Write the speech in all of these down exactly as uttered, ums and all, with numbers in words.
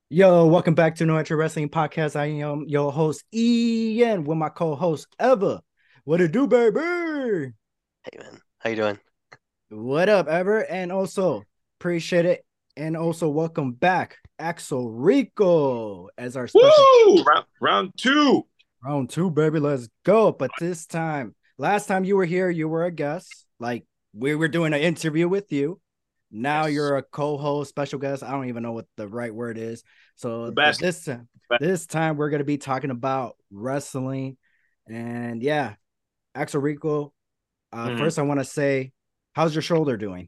Yo, welcome back to No Entry Wrestling Podcast. I am your host, Ian, with my co-host, Eva. What it do, baby? Hey man, how you doing? What up, Ever? And also, appreciate it. And also, welcome back, Axel Rico, as our special Woo! Round, round two. round two, baby. Let's go. But this time, last time you were here, you were a guest. Like, we were doing an interview with you. Now Yes. you're a co-host, special guest. I don't even know what the right word is. The So, but best. this time, this time we're gonna be talking about wrestling, and yeah, Axel Rico. Uh, Mhm. first, I want to say, how's your shoulder doing?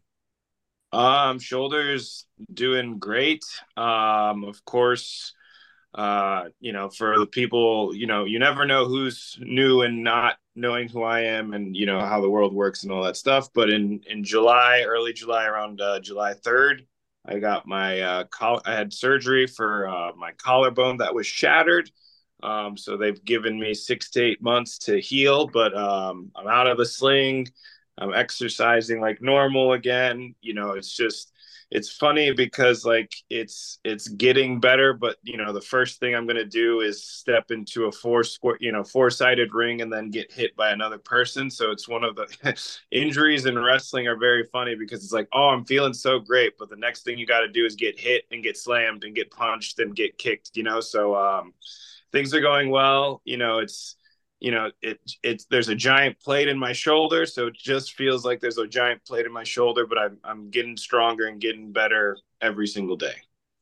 Um, shoulders doing great. Um, of course, uh, you know, for the people, you know, you never know who's new and not knowing who I am and you know how the world works and all that stuff. But in in July, early July, around uh, July third, I got my uh, coll- I had surgery for uh, my collarbone that was shattered. Um, so they've given me six to eight months to heal, but um, I'm out of the sling. I'm exercising like normal again. You know, it's just it's funny because like it's it's getting better, but you know, the first thing I'm gonna do is step into a four square, you know, four sided ring and then get hit by another person. So it's one of the injuries in wrestling are very funny because it's like, oh, I'm feeling so great, but the next thing you got to do is get hit and get slammed and get punched and get kicked. You know, so um, things are going well. You know, it's you know it it's there's a giant plate in my shoulder, so it just feels like there's a giant plate in my shoulder, but i'm i'm getting stronger and getting better every single day.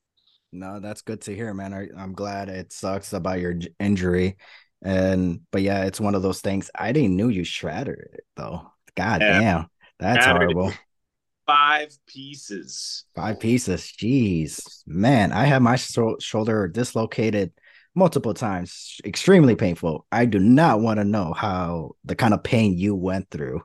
No, that's good to hear, man. I, I'm glad. It sucks about your j- injury, and but yeah, it's one of those things. I didn't knew you shredded it though. God Yeah, damn, that's shattered horrible. in five pieces. Five pieces. Jeez. Man, I had my sho- shoulder dislocated multiple times. Extremely painful. I do not want to know how the kind of pain you went through.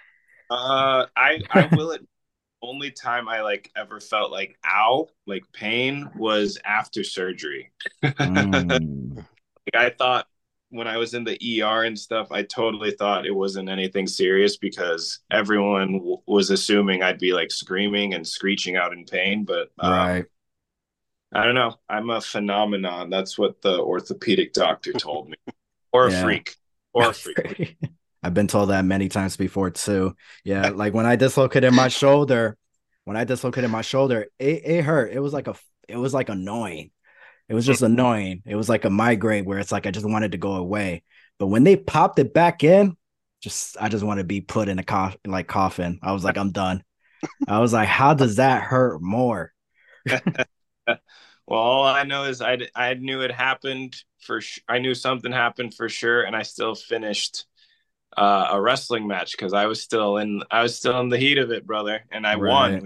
uh i i will it Only time I like ever felt like ow, like pain, was after surgery. Like, Mm. I thought when I was in the E R and stuff, I totally thought it wasn't anything serious because everyone w- was assuming I'd be like screaming and screeching out in pain. But um, Right. I don't know. I'm a phenomenon. That's what the orthopedic doctor told me. Or a Yeah. freak. Or a freak. I've been told that many times before too. Yeah, like when I dislocated my shoulder, when I dislocated my shoulder, it, it hurt. It was like a it was like annoying. It was just annoying. It was like a migraine where it's like I just wanted to go away. But when they popped it back in, just I just want to be put in a coffin, like coffin. I was like, I'm done. I was like, how does that hurt more? Well, all I know is I I knew it happened for sh- I knew something happened for sure, and I still finished uh, a wrestling match because I was still in I was still in the heat of it, brother, and I Right. won.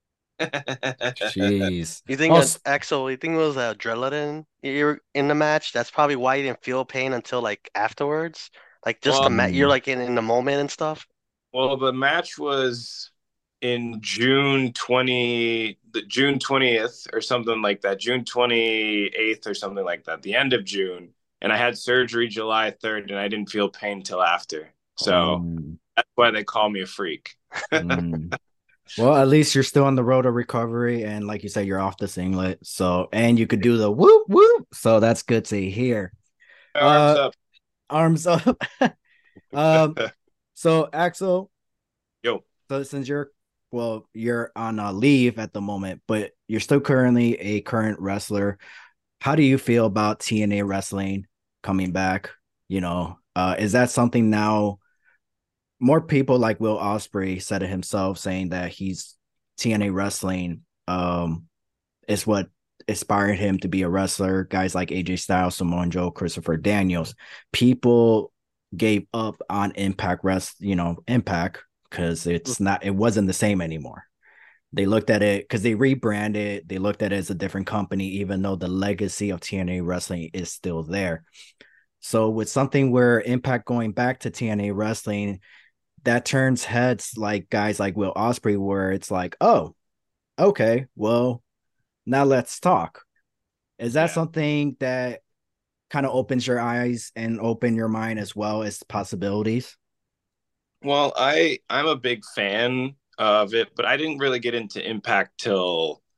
Jeez. You think Oh, uh, Axel? You think it was adrenaline you're in the match? That's probably why you didn't feel pain until like afterwards. Like just the well, mat, you're mm, like in, in the moment and stuff. well, the match was in June twenty, the June twentieth or something like that, June twenty-eighth or something like that, the end of June, and I had surgery July third, and I didn't feel pain till after. So mm, that's why they call me a freak. mm. Well, at least you're still on the road to recovery, and like you said, you're off the singlet. So, and you could do the whoop whoop. So that's good to hear. Arms Uh, up. arms up. um, so Axel, Yo. so since you're well, you're on uh, leave at the moment, but you're still currently a current wrestler. How do you feel about T N A wrestling coming back? You know, uh, is that something now? More people like Will Ospreay said it himself, saying that he's T N A wrestling um, is what inspired him to be a wrestler. Guys like A J Styles, Samoa Joe, Christopher Daniels. People gave up on Impact Rest, you know, Impact because it's not, it wasn't the same anymore. They looked at it because they rebranded. They looked at it as a different company, even though the legacy of T N A wrestling is still there. So with something where Impact going back to T N A wrestling, that turns heads like guys like Will Ospreay, where it's like, oh, okay, well, now let's talk. Is that Yeah. something that kind of opens your eyes and open your mind as well as possibilities? Well, I I'm a big fan of it, but I didn't really get into Impact till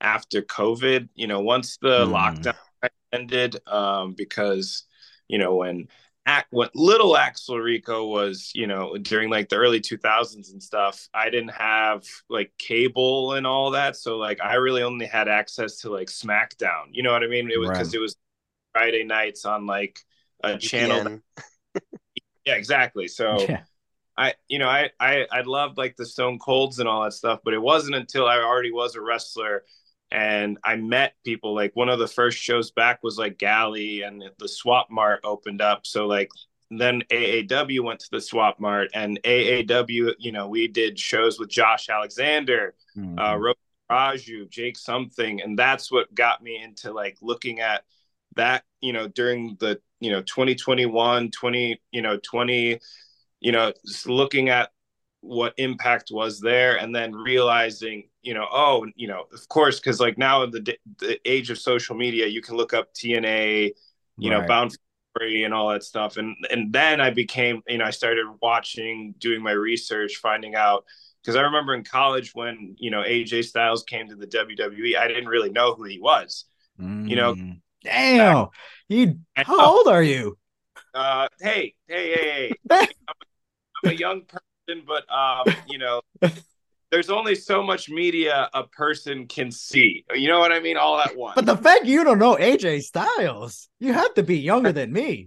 after COVID, you know, once the Mm, lockdown ended, um, because, you know, when Ac- when little Axel Rico was, you know, during like the early two thousands and stuff, I didn't have like cable and all that. So like I really only had access to like SmackDown. You know what I mean? It was right. because it was Friday nights on like a channel that, V P N. yeah, exactly. So Yeah. I, you know, I, I, I loved like the Stone Colds and all that stuff, but it wasn't until I already was a wrestler and I met people. Like one of the first shows back was like Galley, and the Swap Mart opened up. So like then A A W went to the Swap Mart, and A A W, you know, we did shows with Josh Alexander, uh, Mhm. Raju, Jake something, and that's what got me into like looking at that, you know, during the, you know, twenty twenty-one, twenty, you know, twenty, you know, looking at what Impact was there, and then realizing, you know, oh, you know, of course, because like now in the, the age of social media, you can look up T N A, you know, Right. Bound for Glory and all that stuff, and and then I became, you know, I started watching, doing my research, finding out. Because I remember in college when, you know, A J Styles came to the W W E, I didn't really know who he was. You know, Mm. back Damn. You I know. how old are you? Uh, hey, hey, hey, hey. I'm, I'm a young person, but um, you know, there's only so much media a person can see. You know what I mean? All at once. But the fact you don't know A J Styles, you have to be younger than me.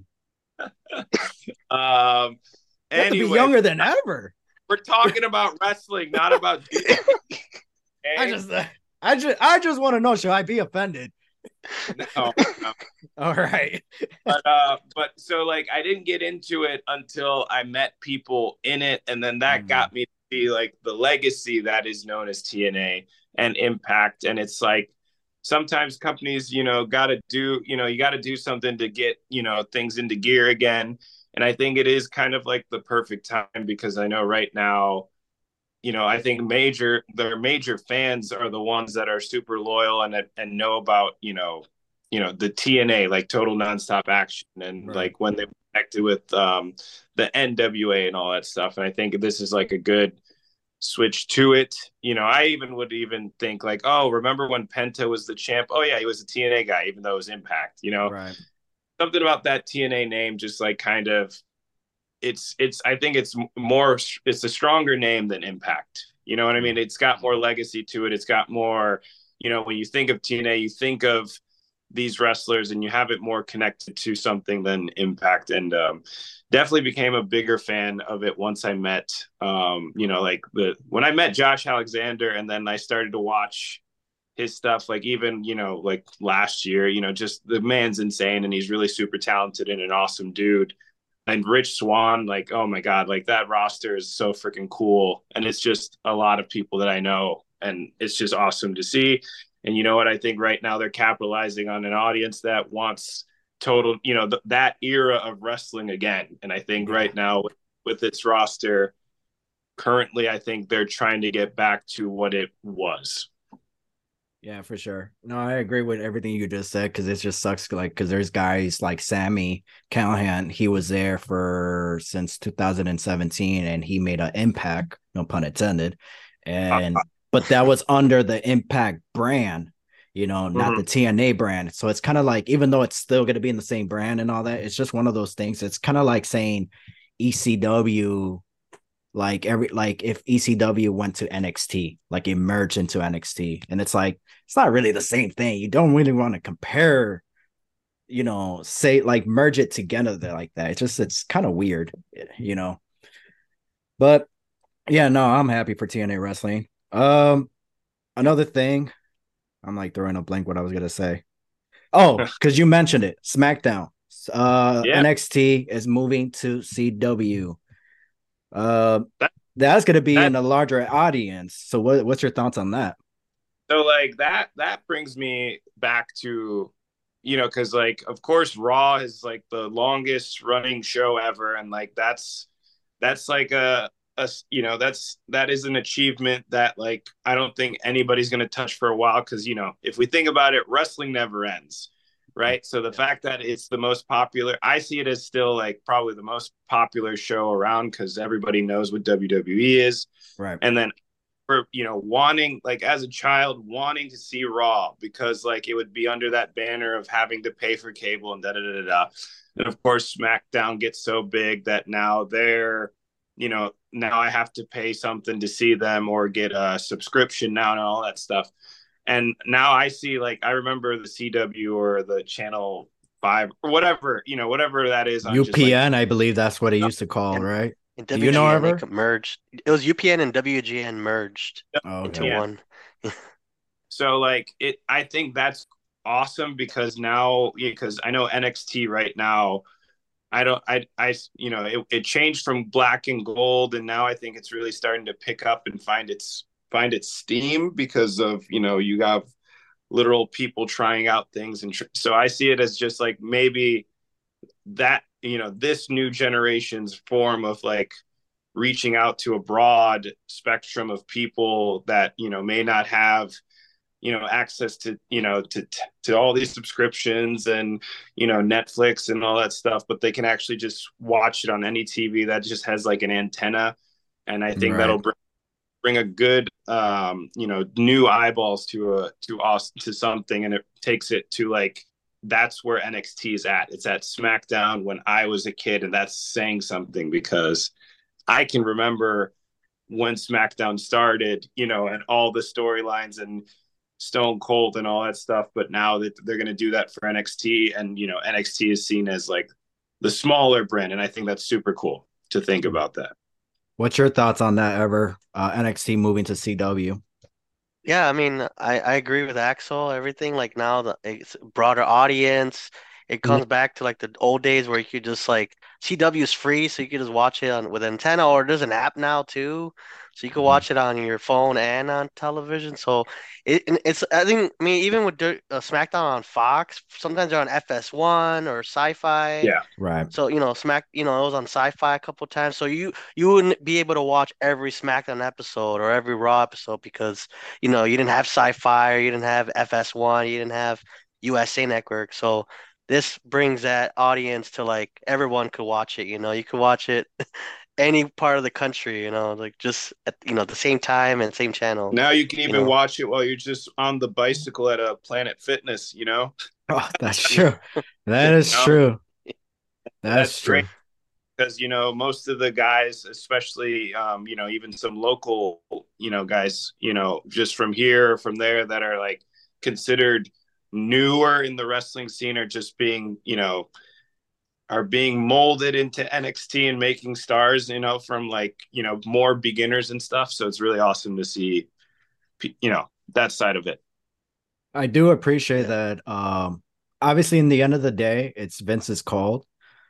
Um. You have to be Anyway, younger than ever. we're talking about wrestling, not about D J. I Okay? just, I just, I just want to know. Should I be offended? No, no. All right. But uh, but so like I didn't get into it until I met people in it, and then that Mm, got me to see like the legacy that is known as T N A and Impact, and it's like sometimes companies, you know, got to do, you know, you got to do something to get, you know, things into gear again, and I think it is kind of like the perfect time because I know right now, you know, I think major their major fans are the ones that are super loyal and and know about, you know, you know, the T N A, like total nonstop action, and right. like when they connected with um the N W A and all that stuff. And I think this is like a good switch to it. You know, I even would even think like, oh, remember when Penta was the champ? Oh yeah, he was a T N A guy, even though it was Impact, you know. Right. Something about that T N A name just like kind of it's it's I think it's more it's a stronger name than Impact. You know what I Mm. mean? It's got more legacy to it. It's got more, you know, when you think of T N A, you think of these wrestlers and you have it more connected to something than Impact. And um, definitely became a bigger fan of it once I met, um, you know, like the when I met Josh Alexander, and then I started to watch his stuff, like even, you know, like last year, you know, just the man's insane and he's really super talented and an awesome dude. And Rich Swan, like, oh my God, like that roster is so freaking cool. And it's just a lot of people that I know. And it's just awesome to see. And you know what? I think right now they're capitalizing on an audience that wants total, you know, th- that era of wrestling again. And I think Yeah. right now with, with its roster, currently, I think they're trying to get back to what it was. Yeah, for sure. No, I agree with everything you just said because it just sucks. Like, because there's guys like Sammy Callahan. He was there for since two thousand seventeen, and he made an impact, no pun intended. And but that was under the Impact brand, you know, not Mhm. the T N A brand. So it's kind of like, even though it's still going to be in the same brand and all that, it's just one of those things. It's kind of like saying E C W, like every like if E C W went to N X T, like it merged into N X T, and it's like it's not really the same thing. You don't really want to compare, you know, say like merge it together like that. It's just it's kind of weird, you know. But yeah, no, I'm happy for T N A wrestling. Um, another thing, I'm like throwing a blank what I was gonna say. Oh, because you mentioned it, SmackDown. Uh, Yeah. N X T is moving to C W. Uh, That, that's gonna be that in a larger audience. So what, what's your thoughts on that? so like that that brings me back to, you know, because like of course Raw is like the longest running show ever, and like that's that's like a a you know, that's that is an achievement that like I don't think anybody's gonna touch for a while, because you know, if we think about it, wrestling never ends, right? So the Yeah. fact that it's the most popular, I see it as still like probably the most popular show around because everybody knows what W W E is. Right. And then for you know wanting like as a child wanting to see Raw because like it would be under that banner of having to pay for cable and da da da da. And of course, SmackDown gets so big that now they're you know now I have to pay something to see them or get a subscription now and all that stuff. And now I see like I remember the C W or the Channel Five or whatever you know whatever that is on just like U P N, I believe that's what it used to call, And right? in Do you know W G N, they ever? co- merged. It was U P N and W G N merged Oh, into okay. yeah. one. So like it, I think that's awesome because now because I know N X T right now. I don't, I, I, you know, it, it changed from black and gold, and now I think it's really starting to pick up and find its find its steam because of you know you have literal people trying out things, and tr- so I see it as just like maybe that you know this new generation's form of like reaching out to a broad spectrum of people that you know may not have you know access to you know to to all these subscriptions and you know Netflix and all that stuff, but they can actually just watch it on any T V that just has like an antenna, and I think Right. that'll bring bring a good um you know new eyeballs to a to us to something, and it takes it to like that's where N X T is at. It's at SmackDown when I was a kid, and that's saying something because I can remember when SmackDown started, you know, and all the storylines and Stone Cold and all that stuff. But now that they're going to do that for N X T, and you know, N X T is seen as like the smaller brand, and I think that's super cool to think about that. What's your thoughts on that, Ever? Uh, N X T moving to C W. Yeah, I mean, I, I agree with Axel. Everything like now the it's a broader audience. It comes back to like the old days where you could just like C W is free, so you could just watch it on with antenna, or there's an app now too, so you can Mhm. watch it on your phone and on television. So it and it's I think I mean even with Dir- uh, SmackDown on Fox, sometimes they're on F S one or Sci-Fi. Yeah. Right. So, you know, Smack, you know, it was on Sci-Fi a couple times. So you you wouldn't be able to watch every SmackDown episode or every Raw episode because, you know, you didn't have Sci-Fi or you didn't have F S one, you didn't have U S A Network. So this brings that audience to like everyone could watch it, you know. You could watch it any part of the country, you know, like just at, you know, the same time and same channel, Now you can you even know. watch it while you're just on the bicycle at a Planet Fitness, you know? Oh, that's Yeah. true. That is No, true. That's that's great true. because you know most of the guys, especially um, you know even some local you know guys, you know just from here from there that are like considered newer in the wrestling scene are just being you know are being molded into N X T and making stars, you know, from like you know more beginners and stuff. So it's really awesome to see, you know, that side of it. I do appreciate Yeah. that. Um, obviously, in the end of the day, it's Vince's call.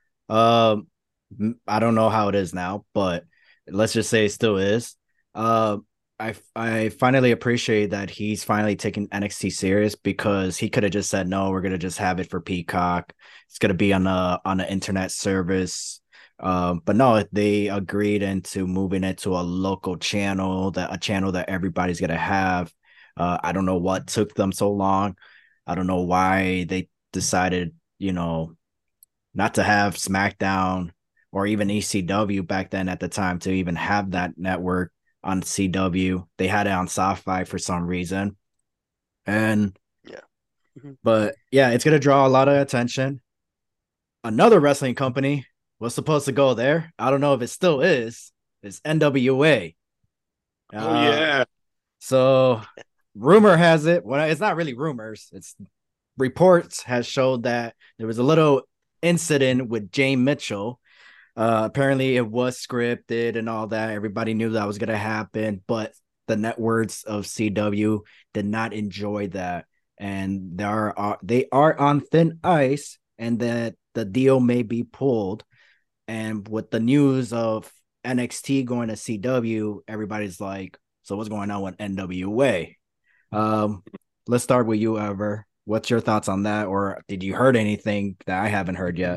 Um, m- I don't know how it is now, but let's just say it still is. Uh, I I finally appreciate that he's finally taking N X T serious because he could have just said no, we're gonna just have it for Peacock. It's gonna be on a on an internet service. Um, but no, they agreed into moving it to a local channel that a channel that everybody's gonna have. Uh, I don't know what took them so long. I don't know why they decided, you know, not to have SmackDown or even E C W back then at the time to even have that network on C W. They had it on Sci-Fi for some reason. And Yeah. Mhm. but yeah, it's gonna draw a lot of attention. Another wrestling company was supposed to go there. I don't know if it still is. It's N W A. Oh Uh yeah, so rumor has it, well, it's not really rumors, it's reports has showed that there was a little incident with Jay Mitchell. Uh, apparently, it was scripted and all that. Everybody knew that was going to happen, but the networks of C W did not enjoy that, and they are uh, they are on thin ice, and that the deal may be pulled. And with the news of N X T going to C W, everybody's like, "So what's going on with N W A?" Um, let's start with you, Ever. What's your thoughts on that, or did you heard anything that I haven't heard yet?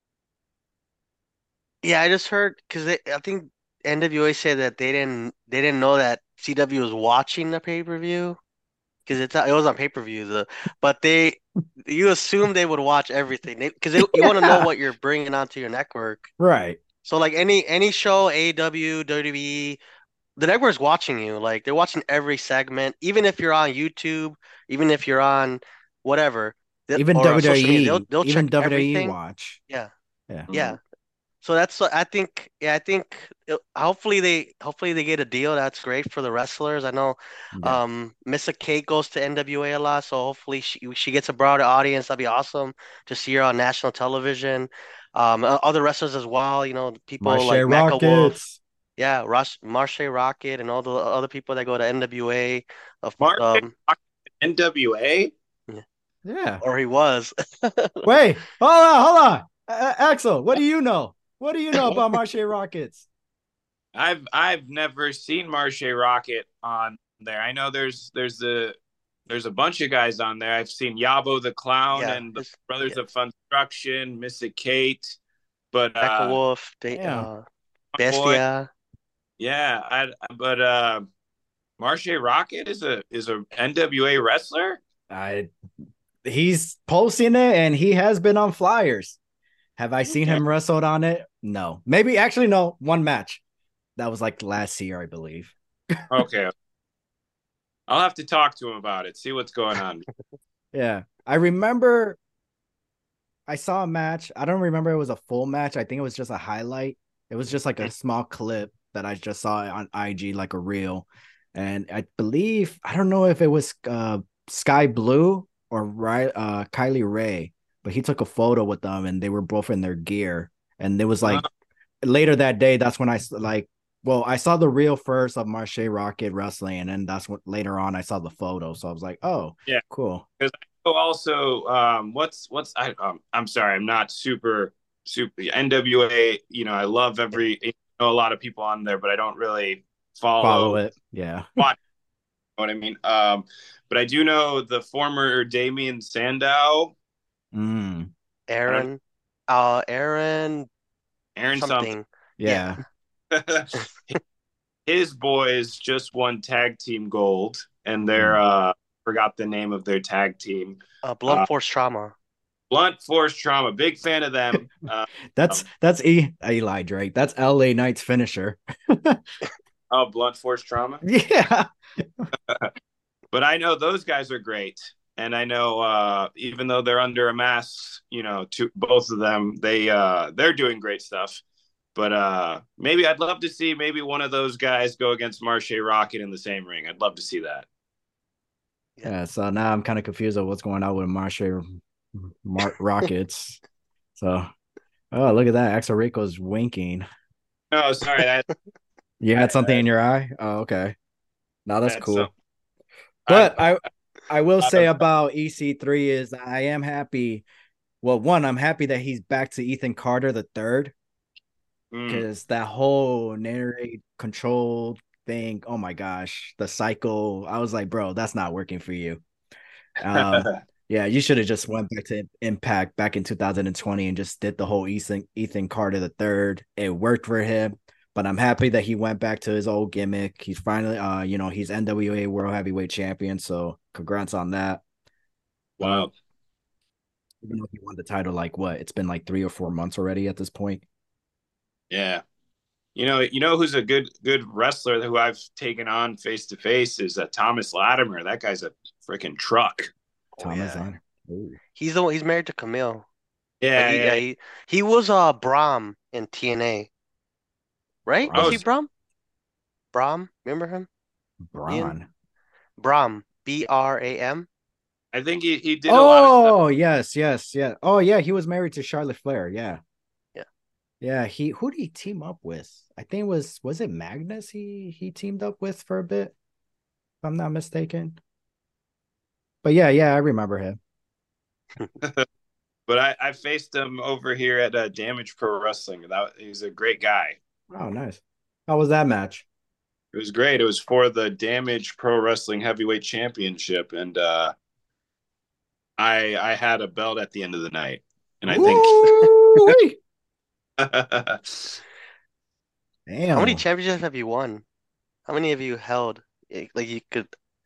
Yeah, I just heard because I think N W A said that they didn't they didn't know that C W was watching the pay-per-view because it's it was on pay-per-view the but they you assume they would watch everything because you want to know Yeah, what you're bringing onto your network. right. So like any any show, A E W, W W E, the network's watching you. Like they're watching every segment, even if you're on YouTube, even if you're on whatever, they- Even or on social media, they'll W W E, they'll even check W W E everything. watch. Yeah, Yeah. Mhm. yeah. So that's what I think. Yeah, I think it, hopefully they hopefully they get a deal that's great for the wrestlers. I know Yeah. um Missa Kate goes to N W A a lot, so hopefully she she gets a broader audience. That'd be awesome to see her on national television. Um, o- other wrestlers as well. You know, people Marche like Mecha Wolf, Rockets. yeah, Rush, Marche Rocket, and all the other people that go to N W A. Of Mark um, N W A. Yeah. or he was. Wait, hold on, hold on. A- Axel, what do you know? What do you know about Marche Rockets? I've I've never seen Marche Rocket on there. I know there's there's a there's a bunch of guys on there. I've seen Yabo the Clown Yeah, and the his, Brothers yeah, of Funstruction, Missy Kate, but Mecha uh, Wolf, they, Damn. uh, boy, Bestia. yeah, I but uh, Marche Rocket is a is a N W A wrestler. I he's posting it and he has been on flyers. Have I seen Okay, him wrestled on it? No. Maybe actually no, one match. That was like last year, I believe. okay, I'll have to talk to him about it. See what's going on. Yeah. I remember I saw a match. I don't remember it was a full match. I think it was just a highlight. It was just like a small clip that I just saw on I G, like a reel. And I believe, I don't know if it was uh, Sky Blue or uh, Kylie Ray, but he took a photo with them and they were both in their gear. And it was Uh, like later that day, that's when I like, well, I saw the reel first of Marche Rocket wrestling. And then that's what later on I saw the photo. So I was like, oh, yeah, cool. because also um, what's what's I um, I'm sorry, I'm not super super N W A. You know, I love every you know a lot of people on there, but I don't really Follow follow it. Yeah. watch. You know what I mean? Um, but I do know the former Damien Sandow. Mm, I don't know, Aaron, uh, Aaron Aaron something. something. Yeah. yeah. His boys just won tag team gold, and they're Mm. uh forgot the name of their tag team. Uh, Blunt Uh, Force Trauma. Blunt Force Trauma, big fan of them. Uh, That's um, that's E Eli Drake. That's L A Knight's finisher. oh, Blunt Force Trauma. Yeah. But I know those guys are great. And I know uh, even though they're under a mask, you know, to both of them, they uh, they're doing great stuff. But uh, maybe I'd love to see maybe one of those guys go against Marche Rocket in the same ring. I'd love to see that. Yeah. Yeah. So now I'm kind of confused of what's going on with Marche Mar- Rockets. So oh look at that. Axel Rico's winking. Oh, sorry, that You had something I, in your eye? Oh, okay. No, that's that's some. cool. I, But I I will say of, about E C three is I am happy. Well, one, I'm happy that he's back to Ethan Carter the third. mm. Because that whole narrate control thing, oh my gosh, the cycle. I was like, bro, that's not working for you. Um, yeah, you should have just went back to Impact back in two thousand twenty and just did the whole Ethan Ethan Carter the third. It worked for him, but I'm happy that he went back to his old gimmick. He's finally, uh, you know, he's N W A World Heavyweight Champion, so congrats on that. Uh, Wow. even though he won the title, like what? It's been like three or four months already at this point. Yeah. You know, you know who's a good good wrestler who I've taken on face to face is uh, Thomas Latimer. That guy's a freaking truck. Oh Thomas yeah. Ladder. Ooh. He's the one. He's married to Camille. But Yeah, he, yeah, yeah. he, he was uh Brahm in T N A, right? Was Oh, he Braun. Brahm? Brahm, remember him? Ian Braun. Brahm, B R A M. I think he, he did a lot of stuff. Oh, yes, yes, yeah. Oh, yeah, he was married to Charlotte Flair. Yeah. Yeah. Yeah, he who did he team up with? I think it was was it Magnus he he teamed up with for a bit, if I'm not mistaken. But yeah, yeah, I remember him. But I, I faced him over here at uh, Damage Pro Wrestling. That he's a great guy. Oh, nice. How was that match? It was great. It was for the Damage Pro Wrestling Heavyweight Championship, and uh, I I had a belt at the end of the night, and I think. Ooh-wee. How many Damn. championships have you won? How many have you held? Eh, Like you could.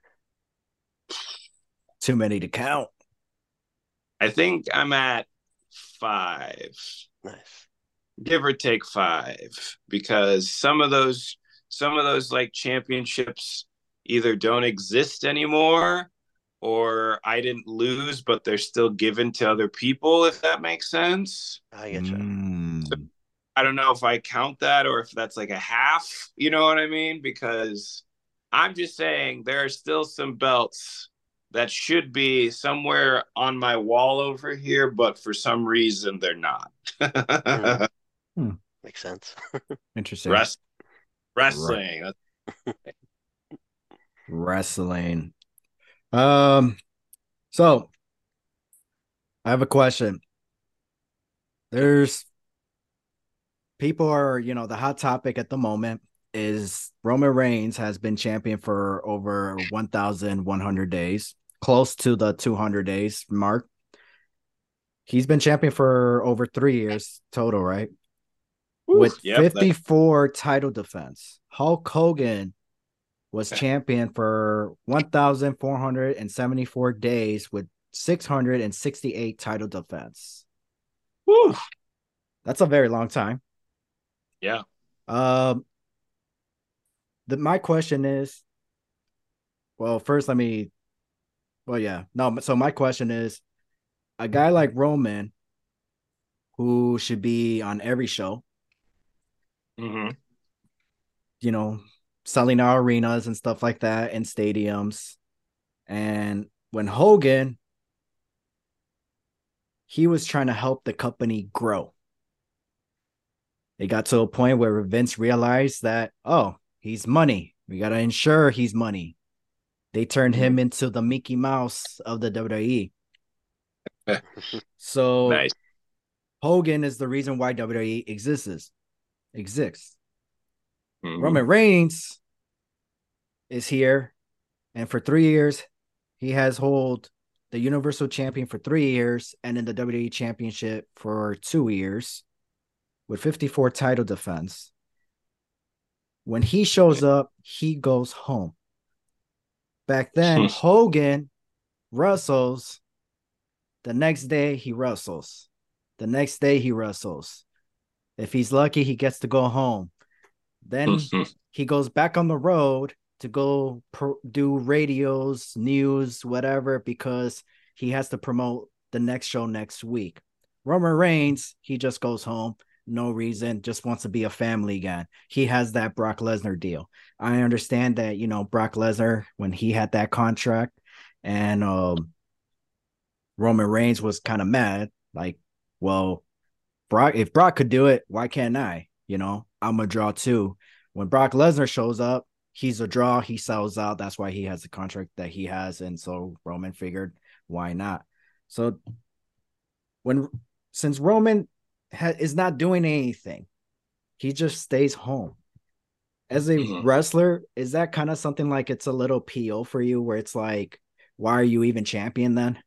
Too many to count. I think I'm at five, Nice. give or take five, because some of those some of those like championships either don't exist anymore or I didn't lose, but they're still given to other people, if that makes sense. I get you. So Mm. I don't know if I count that or if that's like a half, you know what I mean? Because I'm just saying there are still some belts that should be somewhere on my wall over here, but for some reason they're not. Mm, Hmm. makes sense. Interesting. Rest, Right. wrestling. Wrestling. Um, so I have a question. Okay. There's people are, you know, the hot topic at the moment is Roman Reigns has been champion for over one thousand one hundred days, close to the two hundred days mark. He's been champion for over three years total, right? Whew, With yep. That, fifty-four title defense. Hulk Hogan was champion for one thousand four hundred seventy-four days with six hundred sixty-eight title defense. whew, That's a very long time. yeah. Um, the my question is, well, first let me, well, yeah, no. So my question is, a guy like Roman, who should be on every show, Mm-hmm. you know, selling our arenas and stuff like that and stadiums, and when Hogan, he was trying to help the company grow. It got to a point where Vince realized that, oh, he's money. We got to ensure he's money. They turned Mm-hmm. him into the Mickey Mouse of the W W E. So Nice. Hogan is the reason why W W E exists. Exists. Mm-hmm. Roman Reigns is here, and for three years, he has hold the Universal Champion for three years, and then the W W E Championship for two years, with fifty-four title defense. When he shows up, he goes home. Back then, Hogan wrestles. The next day, he wrestles. The next day, he wrestles. If he's lucky, he gets to go home. Then he goes back on the road to go pro- do radios, news, whatever, because he has to promote the next show next week. Roman Reigns, he just goes home. No reason, just wants to be a family again. He has that Brock Lesnar deal. I understand that, you know, Brock Lesnar, when he had that contract and um, Roman Reigns was kind of mad, like, well, Brock, if Brock could do it, why can't I? You know, I'm a draw too. When Brock Lesnar shows up, he's a draw. He sells out. That's why he has the contract that he has. And so Roman figured, why not? So when, since Roman ha- is not doing anything, he just stays home. As a Mm-hmm. wrestler, is that kind of something like it's a little P O for you where it's like, why are you even champion then?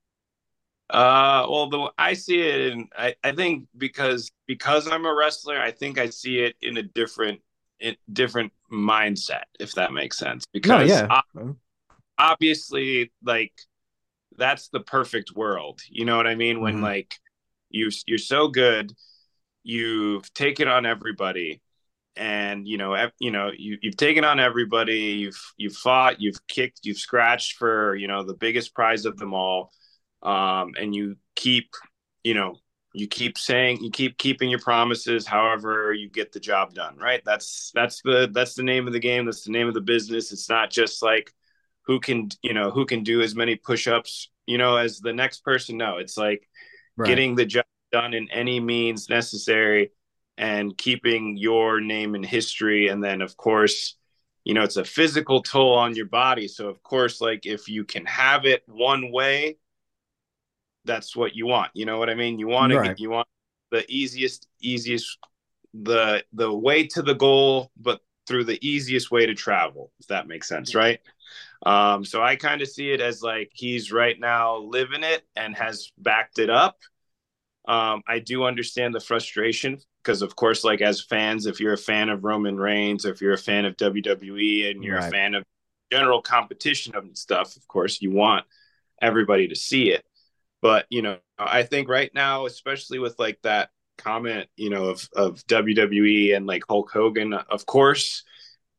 Uh, well, the I see it, and I, I think because because I'm a wrestler, I think I see it in a different in different mindset, if that makes sense. No, Because yeah. obviously, like that's the perfect world. You know what I mean? When Mm-hmm. like you you're so good, you've taken on everybody, and you know you know you you've taken on everybody. You've you've fought, you've kicked, you've scratched for you know the biggest prize of them all. Um, and you keep, you know, you keep saying, you keep keeping your promises. However, you get the job done, right? That's that's the that's the name of the game. That's the name of the business. It's not just like who can, you know, who can do as many push-ups, you know, as the next person. No, it's like Right. getting the job done in any means necessary and keeping your name in history. And then, of course, you know, it's a physical toll on your body. So, of course, like if you can have it one way, that's what you want. You know what I mean? You want to Right. get, you want the easiest, easiest, the the way to the goal, but through the easiest way to travel, if that makes sense, right? Um, so I kind of see it as like he's right now living it and has backed it up. Um, I do understand the frustration because, of course, like as fans, if you're a fan of Roman Reigns, or if you're a fan of W W E and you're a Right. fan of general competition of stuff, of course, you want everybody to see it. But, you know, I think right now, especially with like that comment, you know, of, of W W E and like Hulk Hogan, of course,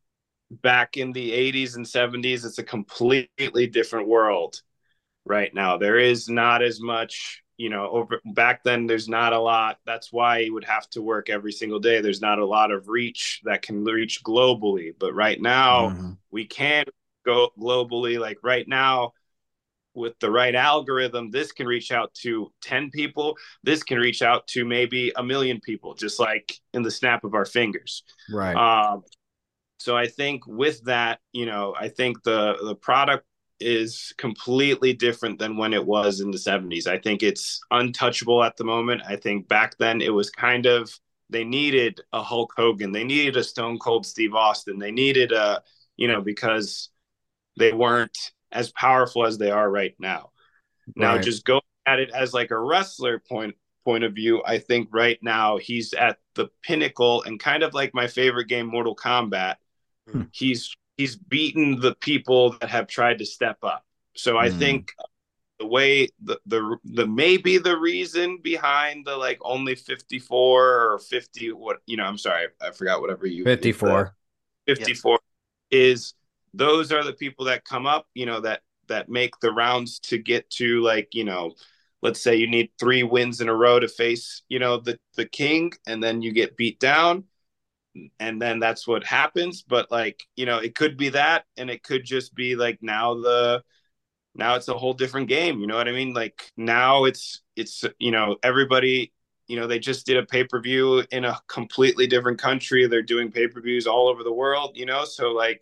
back in the eighties and seventies, it's a completely different world right now. There is not as much, you know, over back then, there's not a lot. That's why you would have to work every single day. There's not a lot of reach that can reach globally. But right now, Mm-hmm. we can go globally. Like right now, with the right algorithm, this can reach out to ten people. This can reach out to maybe a million people, just like in the snap of our fingers. Right. Um, so I think with that, you know, I think the the product is completely different than when it was in the seventies. I think it's untouchable at the moment. I think back then it was kind of, they needed a Hulk Hogan, they needed a Stone Cold Steve Austin, they needed a, you know, because they weren't as powerful as they are right now. Now, Right. just going at it as like a wrestler point point of view, I think right now he's at the pinnacle, and kind of like my favorite game, Mortal Kombat. Hmm. He's he's beaten the people that have tried to step up. So I Mm. think the way the the the maybe the reason behind the like only fifty-four or fifty, what, you know, I'm sorry, I forgot whatever you is the fifty-four. Yeah. fifty-four is, those are the people that come up, you know, that that make the rounds to get to, like, you know, let's say you need three wins in a row to face, you know, the the king, and then you get beat down, and then that's what happens. But like, you know, it could be that, and it could just be like now the now it's a whole different game, you know what I mean? Like now it's it's you know, everybody, you know, they just did a pay-per-view in a completely different country. They're doing pay-per-views all over the world, you know, so like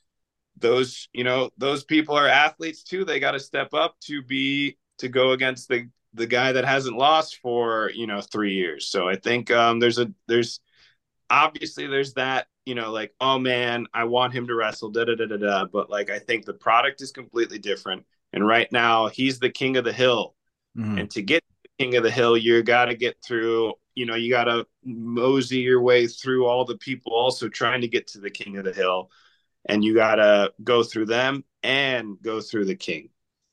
those, you know, those people are athletes too. They got to step up to be to go against the the guy that hasn't lost for, you know, three years. So I think um there's a there's obviously there's that, you know, like, oh man, I want him to wrestle, da da da da da. But like, I think the product is completely different. And right now, he's the king of the hill. Mm-hmm. And to get to the king of the hill, you got to get through, you know, you got to mosey your way through all the people also trying to get to the king of the hill. And you got to go through them and go through the king.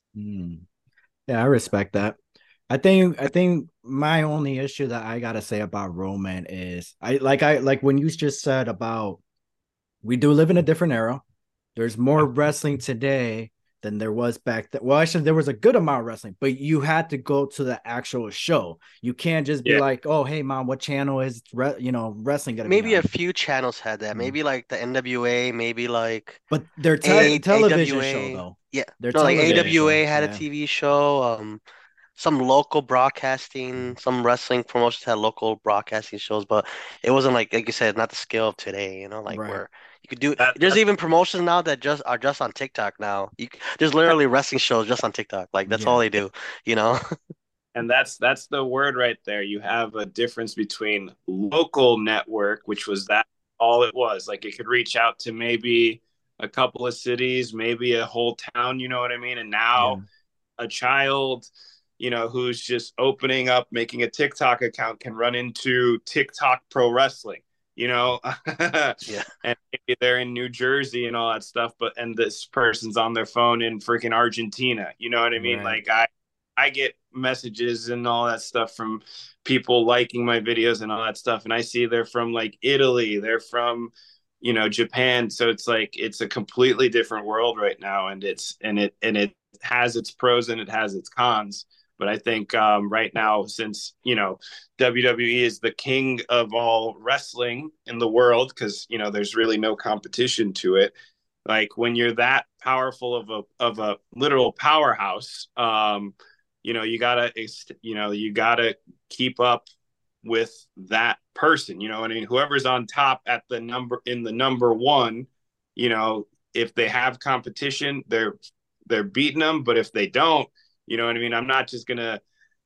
Mm. Yeah, I respect that. I think I think my only issue that I gotta say about Roman is I like I like when you just said about, we do live in a different era. There's more wrestling today than there was back then. Well, actually, there was a good amount of wrestling, but you had to go to the actual show. You can't just be Yeah. like, "Oh, hey, mom, what channel is re- you know wrestling gonna be Maybe a on?" few channels had that. Mhm. Maybe like the N W A, maybe like But their te- A television show, AWA. though, Yeah. their No, like television show, A W A had a yeah, T V show. Um, some local broadcasting, some wrestling promotions had local broadcasting shows, but it wasn't like like you said, not the scale of today, you know, like right, where you could do That, there's that's even promotions now that just are just on TikTok now. You c- there's literally wrestling shows just on TikTok. Like that's all yeah, they do, you know? and that's that's the word right there. You have a difference between local network, which was that all it was. Like it could reach out to maybe a couple of cities, maybe a whole town, you know what I mean? And yeah, now a child, you know, who's just opening up, making a TikTok account can run into TikTok pro wrestling, you know, Yeah. and maybe they're in New Jersey and all that stuff, but and this person's on their phone in freaking Argentina, you know what I mean? right, Like I I get messages and all that stuff from people liking my videos and all that stuff, and I see they're from like Italy, they're from, you know, Japan. So it's like it's a completely different world right now, and it's and it and it has its pros and it has its cons. But I think um, right now, since you know W W E is the king of all wrestling in the world, because you know there's really no competition to it. Like when you're that powerful of a of a literal powerhouse, um, you know you gotta you know you gotta keep up with that person. You know, I mean, whoever's on top at the number in the number one, you know, if they have competition, they're they're beating them. But if they don't, you know what I mean? I'm not just gonna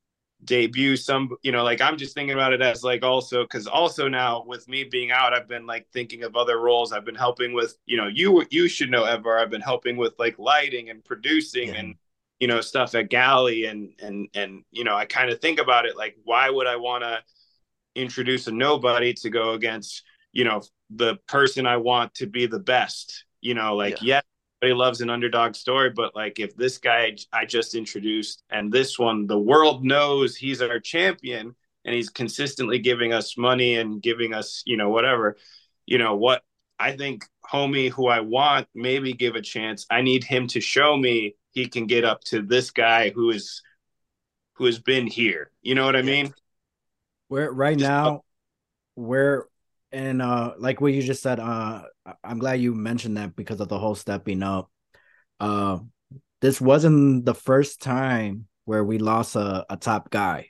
debut some, you know, like I'm just thinking about it as like also because also now with me being out, I've been like thinking of other roles. I've been helping with, you know, you you should know Ever. I've been helping with like lighting and producing yeah, and you know stuff at Galley and and and you know I kind of think about it like why would I want to introduce a nobody to go against, you know, the person I want to be the best. You know, like, Yeah. yeah, everybody loves an underdog story, but like if this guy I just introduced and this one, the world knows he's our champion and he's consistently giving us money and giving us, you know, whatever, you know, what I think homie who I want maybe give a chance. I need him to show me he can get up to this guy who is who has been here. You know what I Yeah. mean? We're right Just now, we're and uh like what you just said, uh I'm glad you mentioned that because of the whole stepping up. Uh this wasn't the first time where we lost a, a top guy.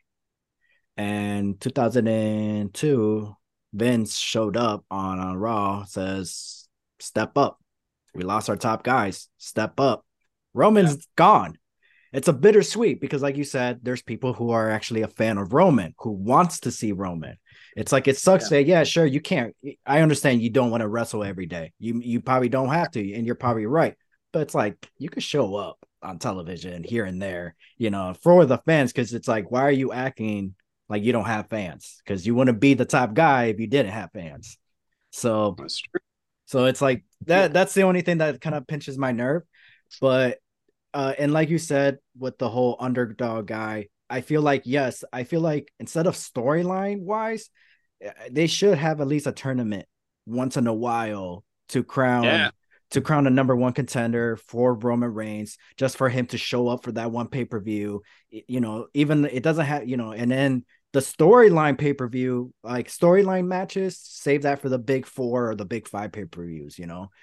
And two thousand two, Vince showed up on, on Raw, says, step up. We lost our top guys. Step up. Roman's yeah. gone. It's a bittersweet because, like you said, there's people who are actually a fan of Roman, who wants to see Roman. It's like it sucks yeah. that, yeah, sure, you can't. I understand you don't want to wrestle every day. You you probably don't have to, and you're probably right. But it's like you could show up on television here and there, you know, for the fans, because it's like, why are you acting like you don't have fans? Because you wouldn't be the top guy if you didn't have fans. So that's true. So it's like that. Yeah. That's the only thing that kind of pinches my nerve. But uh, and like you said, with the whole underdog guy, I feel like, yes, I feel like instead of storyline wise, they should have at least a tournament once in a while to crown yeah. to crown a number one contender for Roman Reigns, just for him to show up for that one pay-per-view. You know, even it doesn't have, you know, and then the storyline pay-per-view, like storyline matches, save that for the big four or the big five pay-per-views, you know?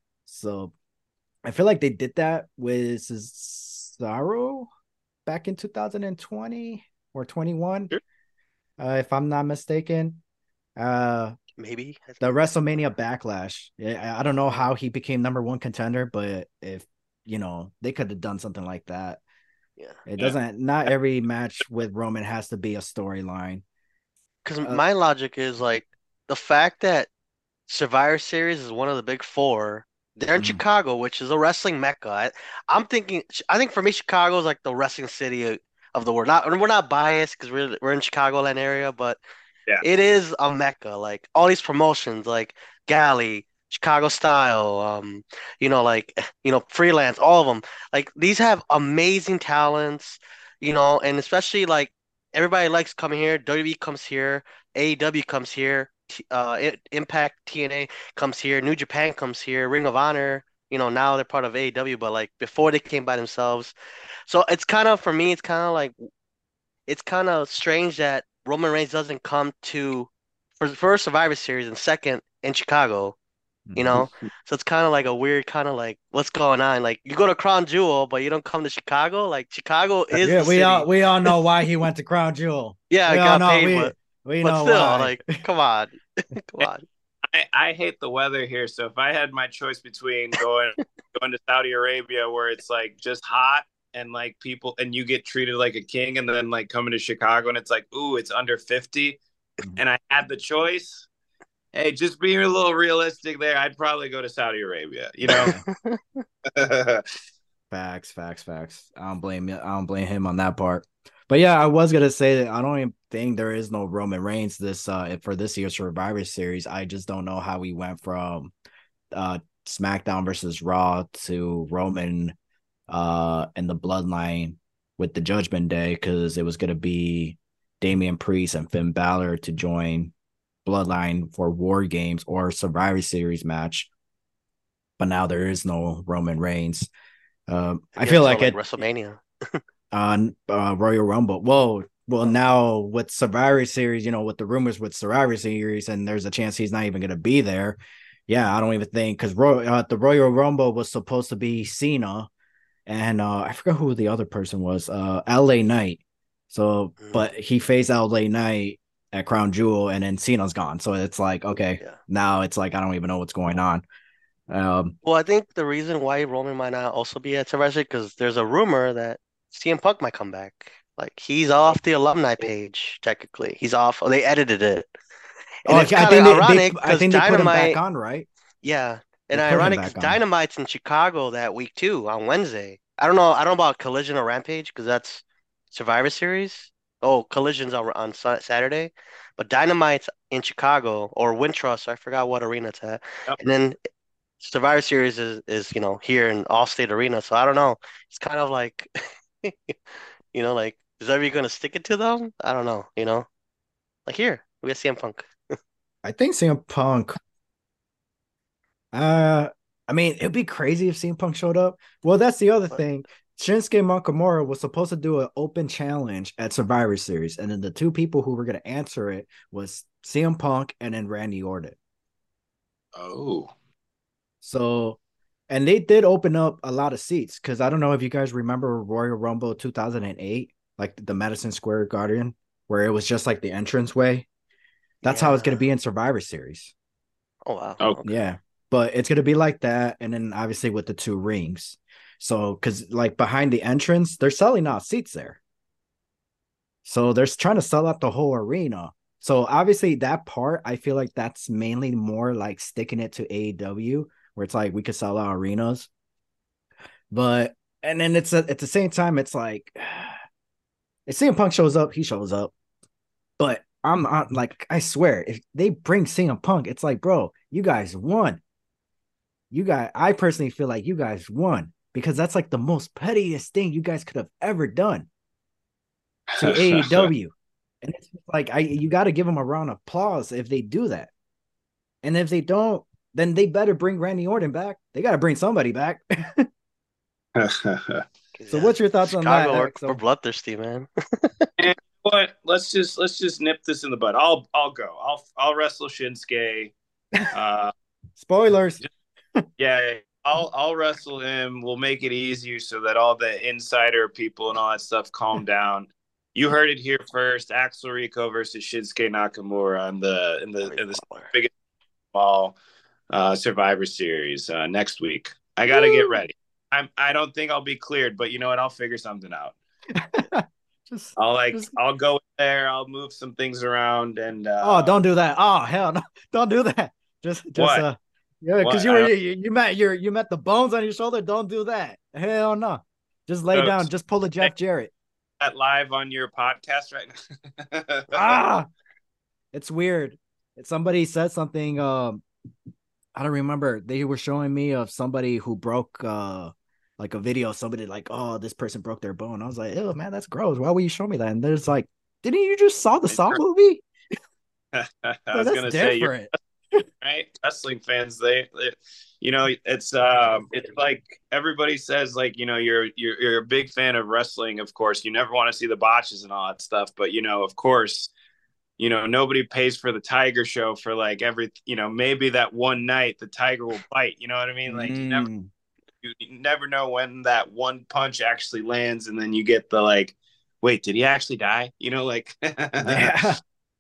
So I feel like they did that with Cesaro back in two thousand twenty or twenty-one, sure. uh, if I'm not mistaken. Uh, Maybe the WrestleMania Backlash. I don't know how he became number one contender, but if you know, they could have done something like that. Yeah, it doesn't. Yeah. Not every match with Roman has to be a storyline. Because uh, my logic is like the fact that Survivor Series is one of the big four. They're in mm. Chicago, which is a wrestling mecca. I, I'm thinking, I think for me, Chicago is like the wrestling city of, of the world. Not, we're not biased because we're we're in Chicagoland area, but yeah. it is a mecca. Like all these promotions, like Galley, Chicago Style, um, you know, like you know, freelance, all of them. Like these have amazing talents, you know, and especially like everybody likes coming here. W W E comes here, A E W comes here. Uh, Impact T N A comes here, New Japan comes here, Ring of Honor, you know, now they're part of A E W, but like before they came by themselves. So it's kind of, for me, it's kind of like, it's kind of strange that Roman Reigns doesn't come to, for the first Survivor Series and second in Chicago, you know? So it's kind of like a weird kind of like, what's going on? Like you go to Crown Jewel, but you don't come to Chicago? Like Chicago is yeah, the we city. all we all know why he went to Crown Jewel. Yeah, we I got all know, paid, we, but, we but know still, why. like, come on. Come on. I, I hate the weather here. So if I had my choice between going going to Saudi Arabia where it's like just hot and like people and you get treated like a king, and then like coming to Chicago and it's like, ooh, it's under fifty, mm-hmm. and I had the choice, hey, just being a little realistic there, I'd probably go to Saudi Arabia, you know. Facts, facts, facts. I don't blame you. I don't blame him on that part. But yeah, I was gonna say that I don't even think there is no Roman Reigns this uh for this year's Survivor Series. I just don't know how we went from uh SmackDown versus Raw to Roman uh and the Bloodline with the Judgment Day, because it was gonna be Damian Priest and Finn Balor to join Bloodline for War Games or Survivor Series match. But now there is no Roman Reigns. Um, I feel like, like it WrestleMania. on uh, Royal Rumble. Whoa, well, now with Survivor Series, you know, with the rumors with Survivor Series, and there's a chance he's not even going to be there. Yeah, I don't even think, because Roy, uh, the Royal Rumble was supposed to be Cena, and uh, I forgot who the other person was, uh, L A Knight. So, but he faced L A Knight at Crown Jewel, and then Cena's gone. So it's like, okay, yeah. Now it's like I don't even know what's going on. Um, well, I think the reason why Roman might not also be at Survivor Series because there's a rumor that C M Punk might come back. Like he's off the alumni page technically. He's off. Oh, they edited it. And oh, it's I think ironic they, they, I think they put him back on, right? Yeah, and ironic because Dynamite's in Chicago that week too on Wednesday. I don't know. I don't know about Collision or Rampage because that's Survivor Series. Oh, Collision's on on Saturday, but Dynamite's in Chicago or Wintrust. I forgot what arena it's at, yep. And then Survivor Series is, is, you know, here in Allstate Arena. So I don't know. It's kind of like, you know, like, is everybody going to stick it to them? I don't know, you know? Like here, we got C M Punk. I think C M Punk, Uh, I mean, it'd be crazy if C M Punk showed up. Well, that's the other But thing. Shinsuke Nakamura was supposed to do an open challenge at Survivor Series, and then the two people who were going to answer it was C M Punk and then Randy Orton. Oh, So, and they did open up a lot of seats because I don't know if you guys remember Royal Rumble two thousand eight, like the Madison Square Garden, where it was just like the entrance way. That's how it's going to yeah. be in Survivor Series. Oh wow. oh, Okay. Yeah, but it's gonna be like that, and then obviously with the two rings. So, because like behind the entrance, they're selling out seats there, so they're trying to sell out the whole arena. So obviously that part, I feel like that's mainly more like sticking it to A E W, where it's like we could sell out arenas, but and then it's a, at the same time, it's like if C M Punk shows up, he shows up, but I'm, I'm like I swear, if they bring C M Punk, it's like, bro, you guys won. You guys, I personally feel like you guys won because that's like the most pettiest thing you guys could have ever done to A E W. And it's like I you got to give them a round of applause if they do that. And if they don't, then they better bring Randy Orton back. They got to bring somebody back. So Yeah. what's your thoughts on that, Chicago, we're, we're Axel? bloodthirsty, man. And what? Let's just let's just nip this in the bud. I'll I'll go. I'll I'll wrestle Shinsuke. Uh, Spoilers. yeah, I'll I'll wrestle him. We'll make it easier so that all the insider people and all that stuff calm down. You heard it here first. Axel Rico versus Shinsuke Nakamura in the in the That'd be in the baller. biggest ball uh, Survivor Series uh, next week. I got to get Woo! ready. I'm I don't think I'll be cleared, but you know what? I'll figure something out. just, I'll like just. I'll go there. I'll move some things around and Oh, uh, don't do that. Oh, hell no! Don't do that. Just, just what uh, yeah, because what you I were don't you, you met your you met the bones on your shoulder. Don't do that. Hell no. Just lay so, down. so Just pull a Jeff Jarrett. that live on your podcast right now. Ah, it's weird. Somebody said something. Um, I don't remember. They were showing me of somebody who broke uh like a video. Of somebody like, oh, this person broke their bone. I was like, oh man, that's gross. Why would you show me that? And there's like, didn't you just saw the Saw movie? I Like, was that's gonna say you're different. right. Wrestling fans, they, they you know, it's um, it's like everybody says, like you know, you're you're you're a big fan of wrestling. Of course, you never want to see the botches and all that stuff, but you know, of course, you know, nobody pays for the Tiger show for like every, you know, maybe that one night the Tiger will bite. You know what I mean? Like you never Mm, you never know when that one punch actually lands, and then you get the like, wait, did he actually die? You know, like. yeah,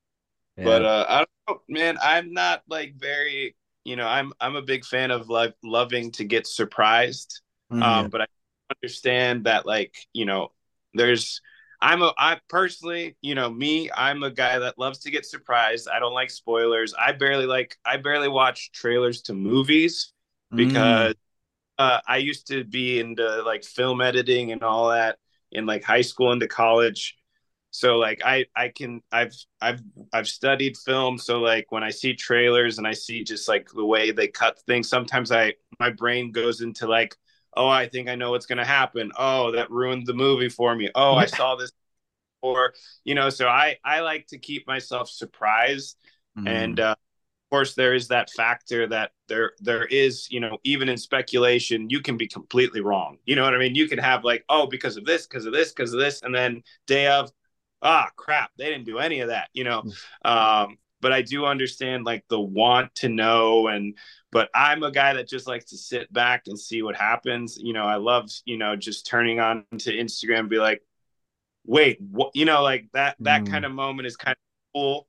But yeah. uh, I don't know, man. I'm not like very, you know, I'm I'm a big fan of like loving to get surprised. Mm, Um, but I understand that like, you know, there's I'm a I personally, you know, me, I'm a guy that loves to get surprised. I don't like spoilers. I barely like I barely watch trailers to movies mm, because uh, I used to be into like film editing and all that in like high school into college. So like I I can I've I've I've studied film. So like when I see trailers and I see just like the way they cut things, sometimes I my brain goes into like, oh, I think I know what's gonna happen. Oh, that ruined the movie for me. Oh, I saw this before, you know. So I I like to keep myself surprised, and mm. uh, course there is that factor that there there is, you know, even in speculation you can be completely wrong. You know what I mean? You can have like, oh, because of this, because of this, because of this, and then day of, ah, crap, they didn't do any of that, you know. um but I do understand like the want to know, and but I'm a guy that just likes to sit back and see what happens. You know, I love, you know, just turning on to Instagram and be like, wait, what, you know, like that that kind Mm. of moment is kind of cool.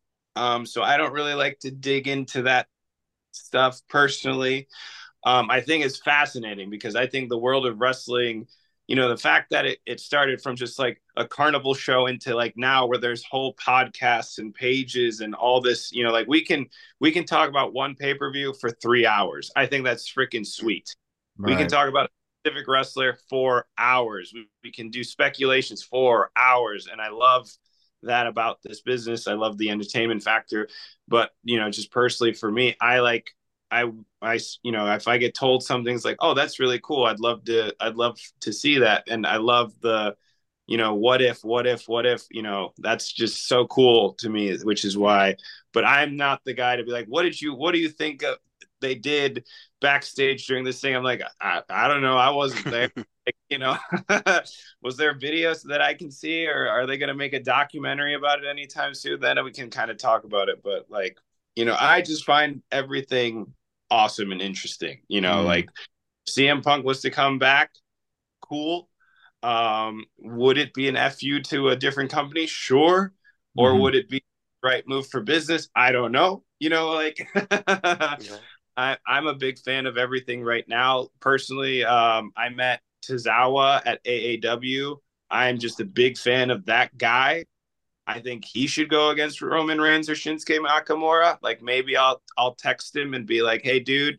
Um, so I don't really like to dig into that stuff personally. Um, I think it's fascinating because I think the world of wrestling, you know, the fact that it, it started from just like a carnival show into like now where there's whole podcasts and pages and all this, you know, like we can we can talk about one pay-per-view for three hours. I think that's freaking sweet. We can Right. talk about a specific wrestler for hours. We, we can do speculations for hours. And I love that about this business. I love the entertainment factor. But, you know, just personally for me, I like I I you know, if I get told something's like, oh, that's really cool. I'd love to I'd love to see that. And I love the, you know, what if, what if, what if, you know, that's just so cool to me, which is why. But I'm not the guy to be like, what did you what do you think of they did backstage during this thing. I'm like, I, I don't know. I wasn't there. Like, you know, was there videos that I can see, or are they going to make a documentary about it anytime soon? Then we can kind of talk about it. But like, you know, I just find everything awesome and interesting. You know, mm. like C M Punk was to come back, cool. Um, would it be an F U to a different company? Sure. Or mm-hmm. would it be the right move for business? I don't know. You know, like yeah. I, I'm a big fan of everything right now. Personally, um, I met Tozawa at A A W. I'm just a big fan of that guy. I think he should go against Roman Reigns or Shinsuke Nakamura. Like maybe I'll I'll text him and be like, hey, dude,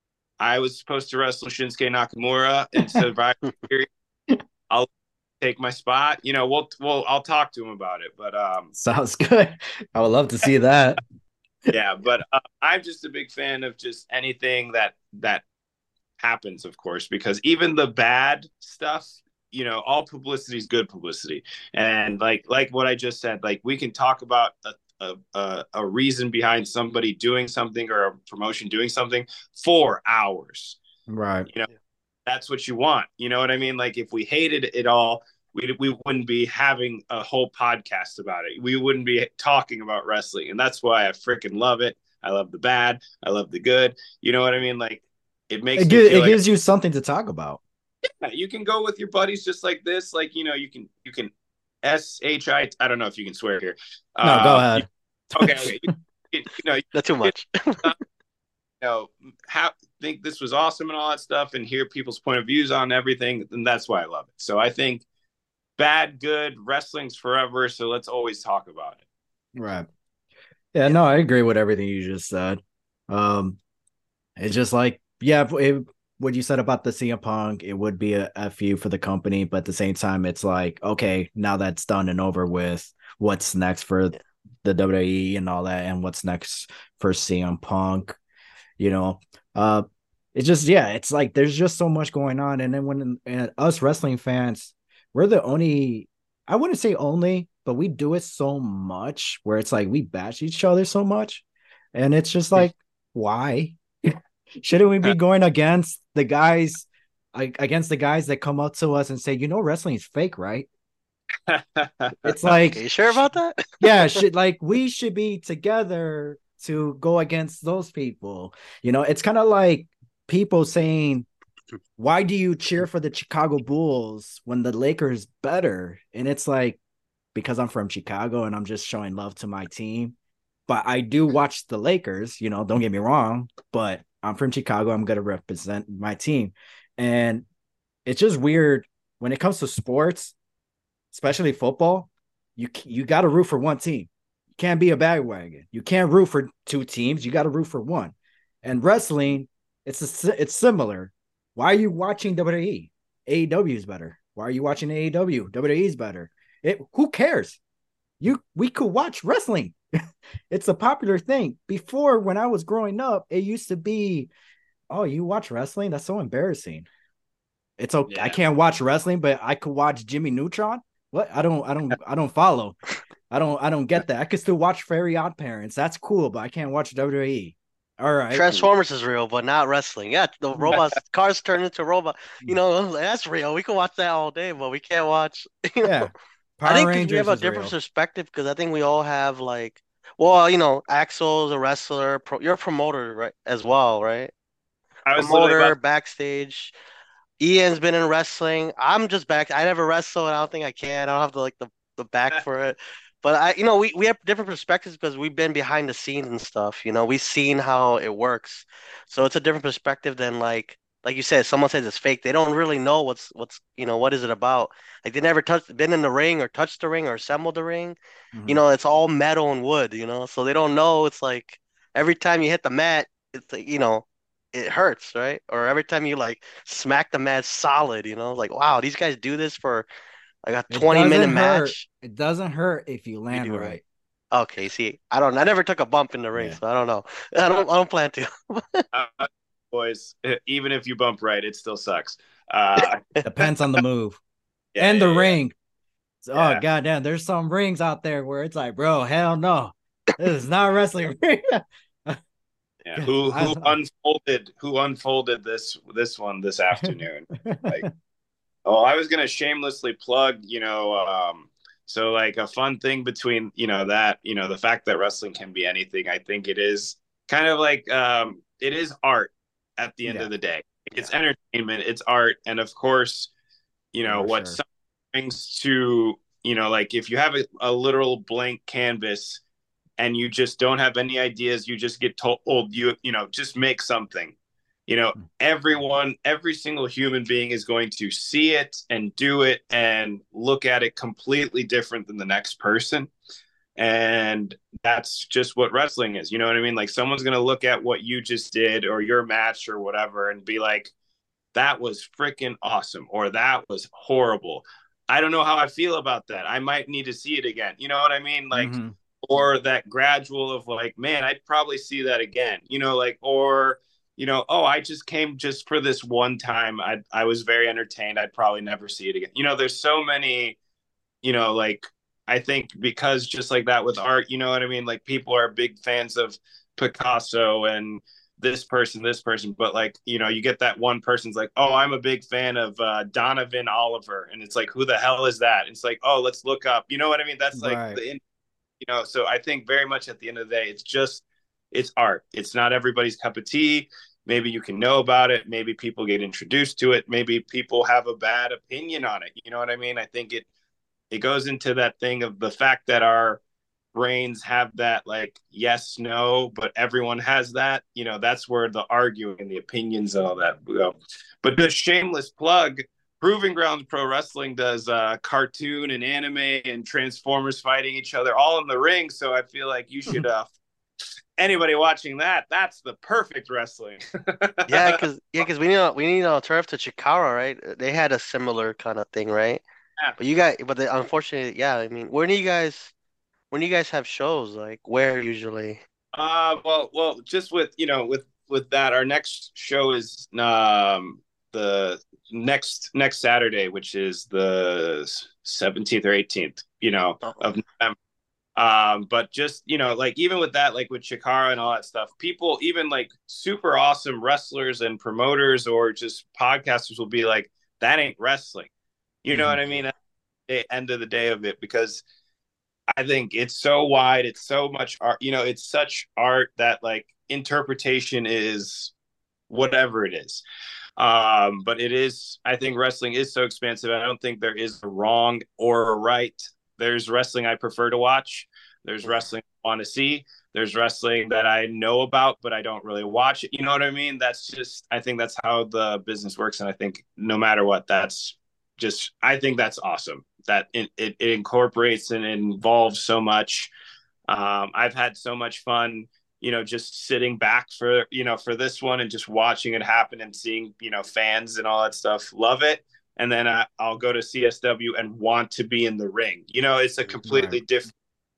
I was supposed to wrestle Shinsuke Nakamura in Survivor Series. I'll take my spot. You know, we'll we'll I'll talk to him about it. But um, sounds good. I would love to see that. Yeah, but uh, I'm just a big fan of just anything that that happens, of course, because even the bad stuff, you know, all publicity is good publicity. And like like what I just said, like we can talk about a a, a reason behind somebody doing something or a promotion doing something for hours. Right. You know. That's what you want. You know what I mean? Like if we hated it all, we we wouldn't be having a whole podcast about it. We wouldn't be talking about wrestling. And that's why I freaking love it. I love the bad. I love the good. You know what I mean? Like it makes it, gives, it like gives you something to talk about. Yeah, you can go with your buddies just like this. Like, you know, you can you can S H I I don't know if you can swear here. No, uh, go ahead. You, okay, okay. You, you know, not too much. You know, how think this was awesome and all that stuff and hear people's point of views on everything, and that's why I love it. So I think bad, good, wrestling's forever, so let's always talk about it. Right. Yeah, no, I agree with everything you just said. Um, it's just like, yeah, it, what you said about the C M Punk, it would be a F U for the company, but at the same time, it's like, okay, now that's done and over with, what's next for the W W E and all that, and what's next for C M Punk? You know, uh, it's just, yeah, it's like there's just so much going on. And then when and us wrestling fans, we're the only, I wouldn't say only, but we do it so much where it's like we bash each other so much. And it's just like, why? Shouldn't we be going against the guys, like against the guys that come up to us and say, you know, wrestling is fake, right? It's like, are you sure about that? Yeah, should like we should be together to go against those people. You know, it's kind of like people saying, why do you cheer for the Chicago Bulls when the Lakers better? And it's like, because I'm from Chicago and I'm just showing love to my team. But I do watch the Lakers, you know, don't get me wrong, but I'm from Chicago. I'm going to represent my team. And it's just weird when it comes to sports, especially football, you you got to root for one team. Can't be a bandwagon. You can't root for two teams. You got to root for one. And wrestling, it's a, it's similar. Why are you watching W W E? A E W is better. Why are you watching A E W? W W E is better. It who cares? You we could watch wrestling. It's a popular thing. Before, when I was growing up, it used to be, oh, you watch wrestling? That's so embarrassing. It's okay. Yeah. I can't watch wrestling, but I could watch Jimmy Neutron. What? I don't. I don't. I don't follow. I don't I don't get that. I could still watch Fairy Odd Parents. That's cool, but I can't watch W W E. All right. Transformers is real, but not wrestling. Yeah, the robots, cars turn into robot. You know, that's real. We can watch that all day, but we can't watch. You know? Yeah. Power I think Rangers we have a different real. perspective because I think we all have like, well, you know, Axel's a wrestler. Pro, you're a promoter, right, as well, right? I was promoter about... backstage. Ian's been in wrestling. I'm just back. I never wrestled. And I don't think I can. I don't have the like the, the back for it. But I, you know, we, we have different perspectives because we've been behind the scenes and stuff. You know, we've seen how it works, so it's a different perspective than like, like you said, someone says it's fake. They don't really know what's what's you know what is it about. Like they never touched, been in the ring or touched the ring or assembled the ring. Mm-hmm. You know, it's all metal and wood. You know, so they don't know. It's like every time you hit the mat, it's like, you know, it hurts, right? Or every time you like smack the mat solid. You know, like wow, these guys do this for. I got twenty minute hurt. match. It doesn't hurt if you land you right. Okay, see, I don't. I never took a bump in the ring, yeah. so I don't know. I don't. I don't plan to. uh, boys, even if you bump right, it still sucks. Uh, Depends on the move yeah, and the yeah, ring. So, yeah. Oh goddamn, there's some rings out there where it's like, bro, hell no, this is not a wrestling ring. Yeah, Yeah, who who unfolded who unfolded this this one this afternoon? Like, oh, I was gonna shamelessly plug, you know, um, so like a fun thing between, you know, that, you know, the fact that wrestling can be anything. I think it is kind of like um, it is art at the end Yeah. of the day. It's Yeah. entertainment, it's art, and of course, you know For what sure. some brings to, you know, like if you have a, a literal blank canvas and you just don't have any ideas, you just get told, you, you know, just make something. You know, everyone, every single human being is going to see it and do it and look at it completely different than the next person. And that's just what wrestling is. You know what I mean? Like someone's going to look at what you just did or your match or whatever and be like, that was freaking awesome or that was horrible. I don't know how I feel about that. I might need to see it again. You know what I mean? Like, Mm-hmm. or that gradual of like, man, I'd probably see that again. You know, like, or, you know, oh, I just came just for this one time. I I was very entertained. I'd probably never see it again. You know, there's so many, you know, like I think because just like that with art, you know what I mean? Like people are big fans of Picasso and this person, this person, but like, you know, you get that one person's like, oh, I'm a big fan of uh, Donovan Oliver. And it's like, who the hell is that? It's like, oh, let's look up. You know what I mean? That's like Right. the, you know, so I think very much at the end of the day, it's just, it's art. It's not everybody's cup of tea. Maybe you can know about it. Maybe people get introduced to it. Maybe people have a bad opinion on it. You know what I mean? I think it, it goes into that thing of the fact that our brains have that like yes no but everyone has that, you know, that's where the arguing and the opinions and all that go. But the shameless plug, Proving Grounds Pro Wrestling does uh cartoon and anime and Transformers fighting each other all in the ring, so I feel like you should uh anybody watching that, that's the perfect wrestling. Yeah, because yeah, because we need a, we need a turf to Chikara, right? They had a similar kind of thing, right? Yeah. But you guys, but the, unfortunately, yeah. I mean, when do you guys when do you guys have shows? Like where usually? Uh, well, well, just with, you know, with with that, our next show is um the next next Saturday, which is the seventeenth or eighteenth, you know, Oh, of November. Um, but just, you know, like even with that, like with Chikara and all that stuff, people, even like super awesome wrestlers and promoters or just podcasters will be like, that ain't wrestling. You know Mm-hmm. what I mean? At the end of the day of it, because I think it's so wide, it's so much art, you know, it's such art that like interpretation is whatever it is. Um, but it is, I think wrestling is so expansive. I don't think there is a wrong or a right. There's wrestling I prefer to watch. There's yeah. wrestling I want to see. There's wrestling that I know about, but I don't really watch it. You know what I mean? That's just, I think that's how the business works. And I think no matter what, that's just, I think that's awesome that it, it, it incorporates and involves so much. Um, I've had so much fun, you know, just sitting back for, you know, for this one and just watching it happen and seeing, you know, fans and all that stuff love it. And then I, I'll go to C S W and want to be in the ring. You know, it's a Right. completely different,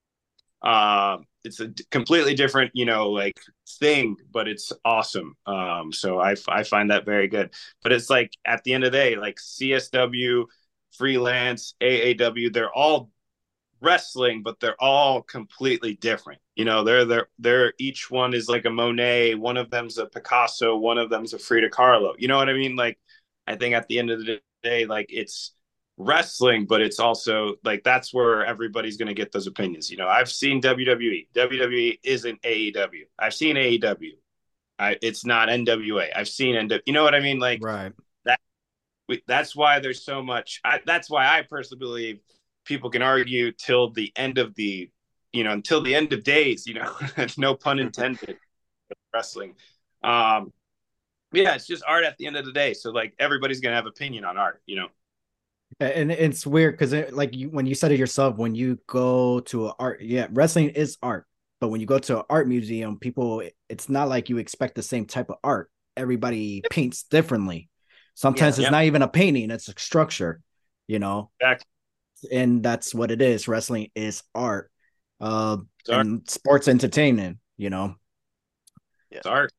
um, it's a completely different, you know, like thing, but it's awesome. Um, so I, I find that very good. But it's like at the end of the day, like C S W, freelance, A A W, they're all wrestling, but they're all completely different. You know, they're they're they're each one is like a Monet, one of them's a Picasso, one of them's a Frida Kahlo. You know what I mean? Like, I think at the end of the day, like it's wrestling, but it's also like that's where everybody's going to get those opinions. You know, I've seen W W E. W W E isn't A E W. I've seen A E W. I, it's not N W A. I've seen N W A. You know what I mean? Like Right. that. That's why there's so much. I, that's why I personally believe people can argue till the end of the, you know, until the end of days. You know, no pun intended. Wrestling. Um, yeah, it's just art at the end of the day. So like everybody's gonna have opinion on art. You know. And it's weird because it, like you, when you said it yourself, when you go to an art, yeah, wrestling is art. But when you go to an art museum, people, it's not like you expect the same type of art. Everybody paints differently. Sometimes Yeah. it's Yep. not even a painting; it's a structure, you know. Exactly. And that's what it is. Wrestling is art, uh, It's art. and sports entertainment, you know. It's art.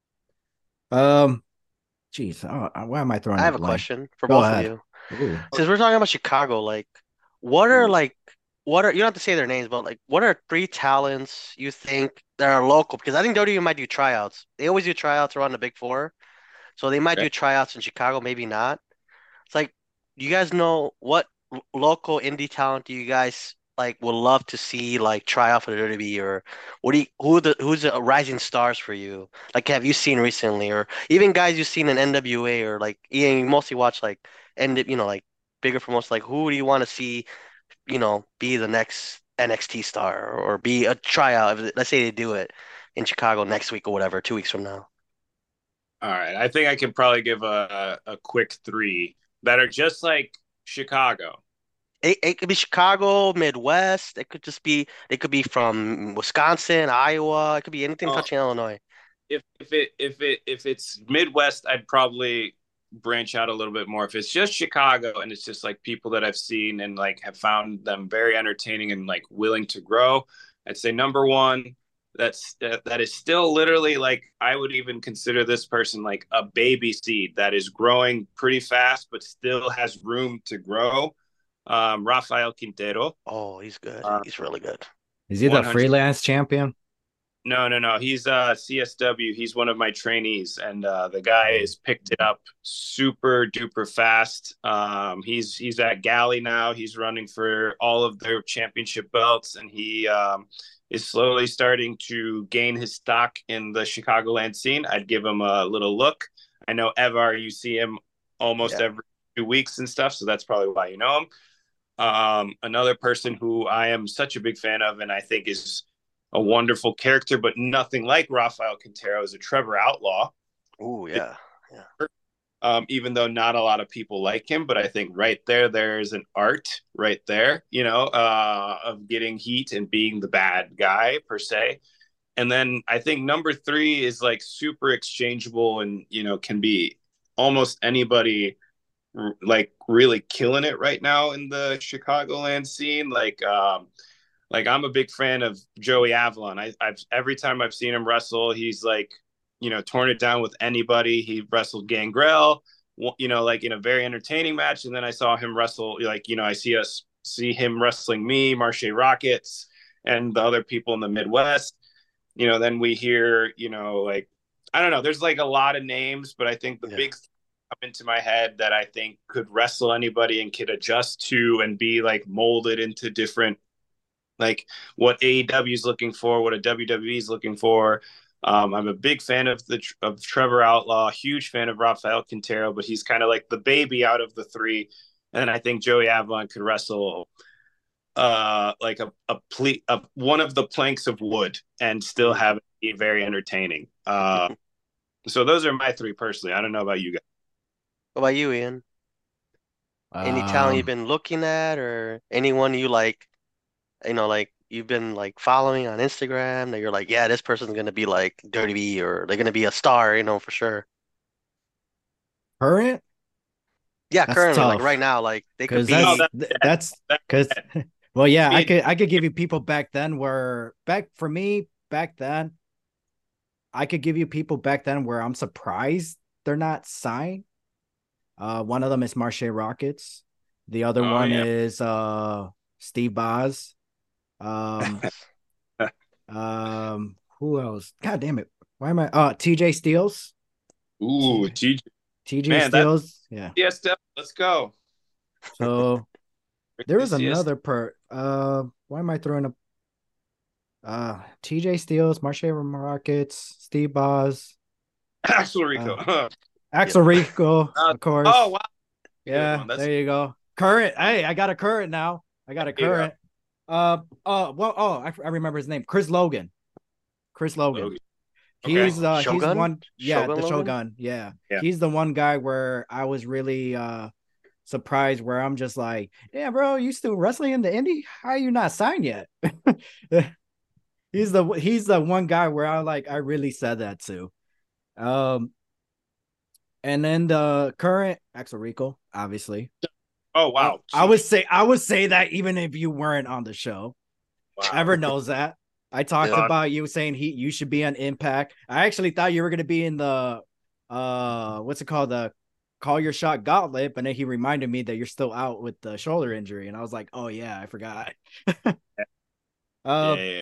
Um, geez, oh, why am I throwing I a have a blank? question for Go both of ahead. you. Ooh. Since we're talking about Chicago, like what are like what are you don't have to say their names, but like what are three talents you think that are local? Because I think W W E might do tryouts. They always do tryouts around the Big Four, so they might Okay. do tryouts in Chicago, maybe not. It's like, do you guys know what l- local indie talent do you guys like would love to see like try out for the W W E, or what do you, who the who's the rising stars for you? Like, have you seen recently, or even guys you've seen in N W A, or like Ian, you mostly watch like and you know like bigger promotions. Like, who do you want to see, you know, be the next N X T star or be a tryout? If- Let's say they do it in Chicago next week or whatever, two weeks from now. All right. I think I can probably give a, a quick three that are just like Chicago. It, it could be Chicago, Midwest. It could just be, they could be from Wisconsin, Iowa. It could be anything Uh, touching Illinois. if if it if it if it's Midwest, I'd probably branch out a little bit more. If it's just Chicago and it's just like people that I've seen and like have found them very entertaining and like willing to grow, I'd say number one. That's that, that is still literally like I would even consider this person like a baby seed that is growing pretty fast, but still has room to grow. Um, Rafael Quintero, Oh, he's good. uh, He's really good. Is he the one hundred. freelance champion? No, no, no. He's uh C S W. He's one of my trainees, and uh, the guy has picked it up super duper fast. Um, he's he's at Galley now. He's running for all of their championship belts, and he um, is slowly starting to gain his stock in the Chicagoland scene. I'd give him a little look. I know Evar, you see him almost Yeah. every two weeks and stuff, so that's probably why you know him. Um, another person who I am such a big fan of, and I think is a wonderful character, but nothing like Rafael Quintero, is a Trevor Outlaw. Oh, yeah. Yeah. Um, even though not a lot of people like him, but I think right there, there's an art right there, you know, uh, of getting heat and being the bad guy per se. And then I think number three is like super exchangeable and, you know, can be almost anybody like really killing it right now in the Chicagoland scene. Like, um, like I'm a big fan of Joey Avalon. I, I've every time I've seen him wrestle, he's like, you know, torn it down with anybody. He wrestled Gangrel, you know, like in a very entertaining match. And then I saw him wrestle, like, you know, I see us see him wrestling me, Marche Rockets, and the other people in the Midwest. You know, then we hear, you know, like I don't know. There's like a lot of names, but I think the Yeah. big come into my head that I think could wrestle anybody and could adjust to and be like molded into different like what A E W is looking for, what a W W E is looking for. Um, I'm a big fan of the of Trevor Outlaw, huge fan of Rafael Quintero, but he's kind of like the baby out of the three. And I think Joey Avalon could wrestle uh, like a a, ple- a one of the planks of wood and still Mm. have it be very entertaining. Uh, so those are my three personally. I don't know about you guys. What about you, Ian? Any talent you've Um, been looking at, or anyone you like, you know, like you've been like following on Instagram that you're like, yeah, this person's gonna be like Dirty B, or they're gonna be a star, you know, for sure. current? Yeah, That's currently, like right tough now, like they could because Oh, that's be. that's th- dead. that's That's because dead. well, yeah, I Me, could I could give you people back then where back for me back then I could give you people back then where I'm surprised they're not signed. Uh, one of them is Marche Rockets. The other oh one yeah. is uh Steve Boz. Um, Nice. um, who else? God damn it! Why am I? Uh, T J Steels. Ooh, T- T J. TJ Man, that's Steels. Yeah. C S W. Let's go. So there Bring was the C S W. another per. Uh, why am I throwing up? Uh, T J Steels, Marche Rockets, Steve Boz, Axel Rico. uh, Yep. Axel Rico, Uh, of oh course. wow, good Yeah, one. That's there you go. Current. Hey, I got a current now. I got a there you go. current. Uh, uh, well, oh, I, I remember his name. Chris Logan. Chris Logan. Logan. Okay. He's Oh, uh he's Shogun? one, yeah, Shogun the Logan? Shogun. Yeah. Yeah. He's the one guy where I was really uh surprised where I'm just like, yeah, bro, you still wrestling in the indie? How are you not signed yet? he's the he's the one guy where I like I really said that to. Um and then the current Axel Rico, obviously. Oh Uh, wow. I Jeez. would say I would say that even if you weren't on the show. Wow. Ever knows that. I talked Yeah. Uh, about you saying he you should be on Impact. I actually thought you were gonna be in the uh what's it called? The call your shot gauntlet, but then he reminded me that you're still out with the shoulder injury, and I was like, oh yeah, I forgot. uh, Yeah, yeah,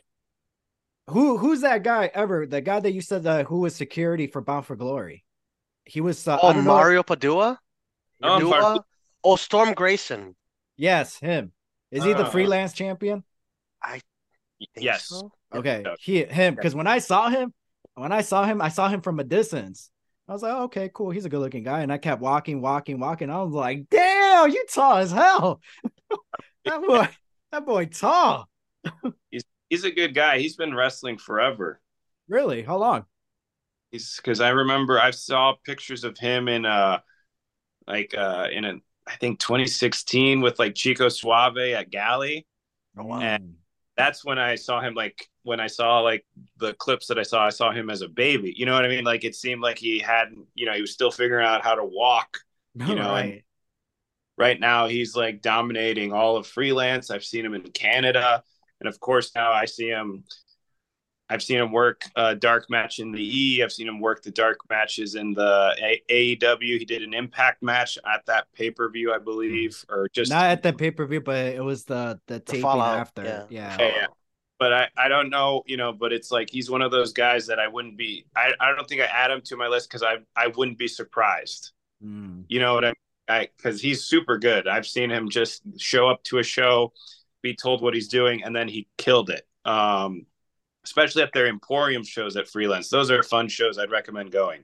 who who's that guy ever? The guy that you said that who was security for Bound for Glory? He was. Uh, Oh, I don't know. Mario Padua? Um, Padua? Oh, Storm Grayson. Yes, him. Is he the Uh, freelance champion? I think yes. so. Okay, he him. Because when I saw him, when I saw him, I saw him from a distance. I was like, oh, okay, cool. He's a good looking guy. And I kept walking, walking, walking. I was like, damn, you tall as hell. that boy, that boy tall. He's he's a good guy. He's been wrestling forever. Really? How long? He's because I remember I saw pictures of him in uh like uh in a I think twenty sixteen with like Chico Suave at Galley. Oh, wow. And that's when I saw him, like when I saw like the clips that I saw, I saw him as a baby. You know what I mean? Like it seemed like he hadn't, you know, he was still figuring out how to walk, you know, right. and right now he's like dominating all of freelance. I've seen him in Canada. And of course now I see him, I've seen him work a dark match in the E. I've seen him work the dark matches in the A E W. He did an Impact match at that pay-per-view, I believe, or just not at the pay-per-view, but it was the the, The taping Fallout, after. yeah. Yeah. Yeah, yeah. But I, I don't know, you know, but it's like he's one of those guys that I wouldn't be, I, I don't think I add him to my list because I I wouldn't be surprised. Mm. You know what I mean? I because he's super good. I've seen him just show up to a show, be told what he's doing, and then he killed it. Um, especially at their Emporium shows at Freelance. Those are fun shows. I'd recommend going.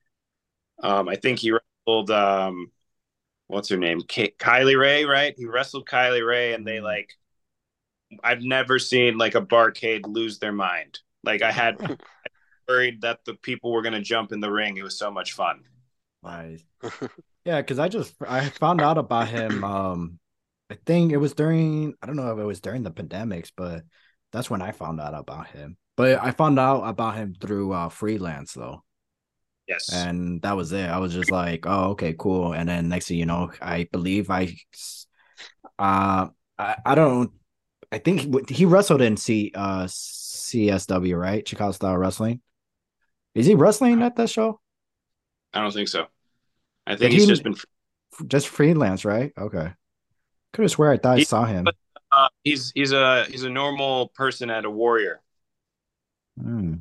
Um, I think he wrestled, um, what's her name? K- Kylie Ray, right? He wrestled Kylie Ray, and they like, I've never seen like a barcade lose their mind. Like I had worried that the people were going to jump in the ring. It was so much fun. Nice. Yeah, because I just I found out about him. Um, I think it was during I don't know if it was during the pandemics, but that's when I found out about him. But I found out about him through uh, freelance though. Yes. And that was it. I was just like, oh, okay, cool. And then next thing you know, I believe I, uh, I, I don't, I think he wrestled in C, uh, C S W, right? Chicago Style Wrestling. Is he wrestling at that show? I don't think so. I Did think he's he- just been Just freelance, right? Okay. Could have swear I thought I He- saw him. uh, he's he's a he's a normal person at a Warrior. Hmm.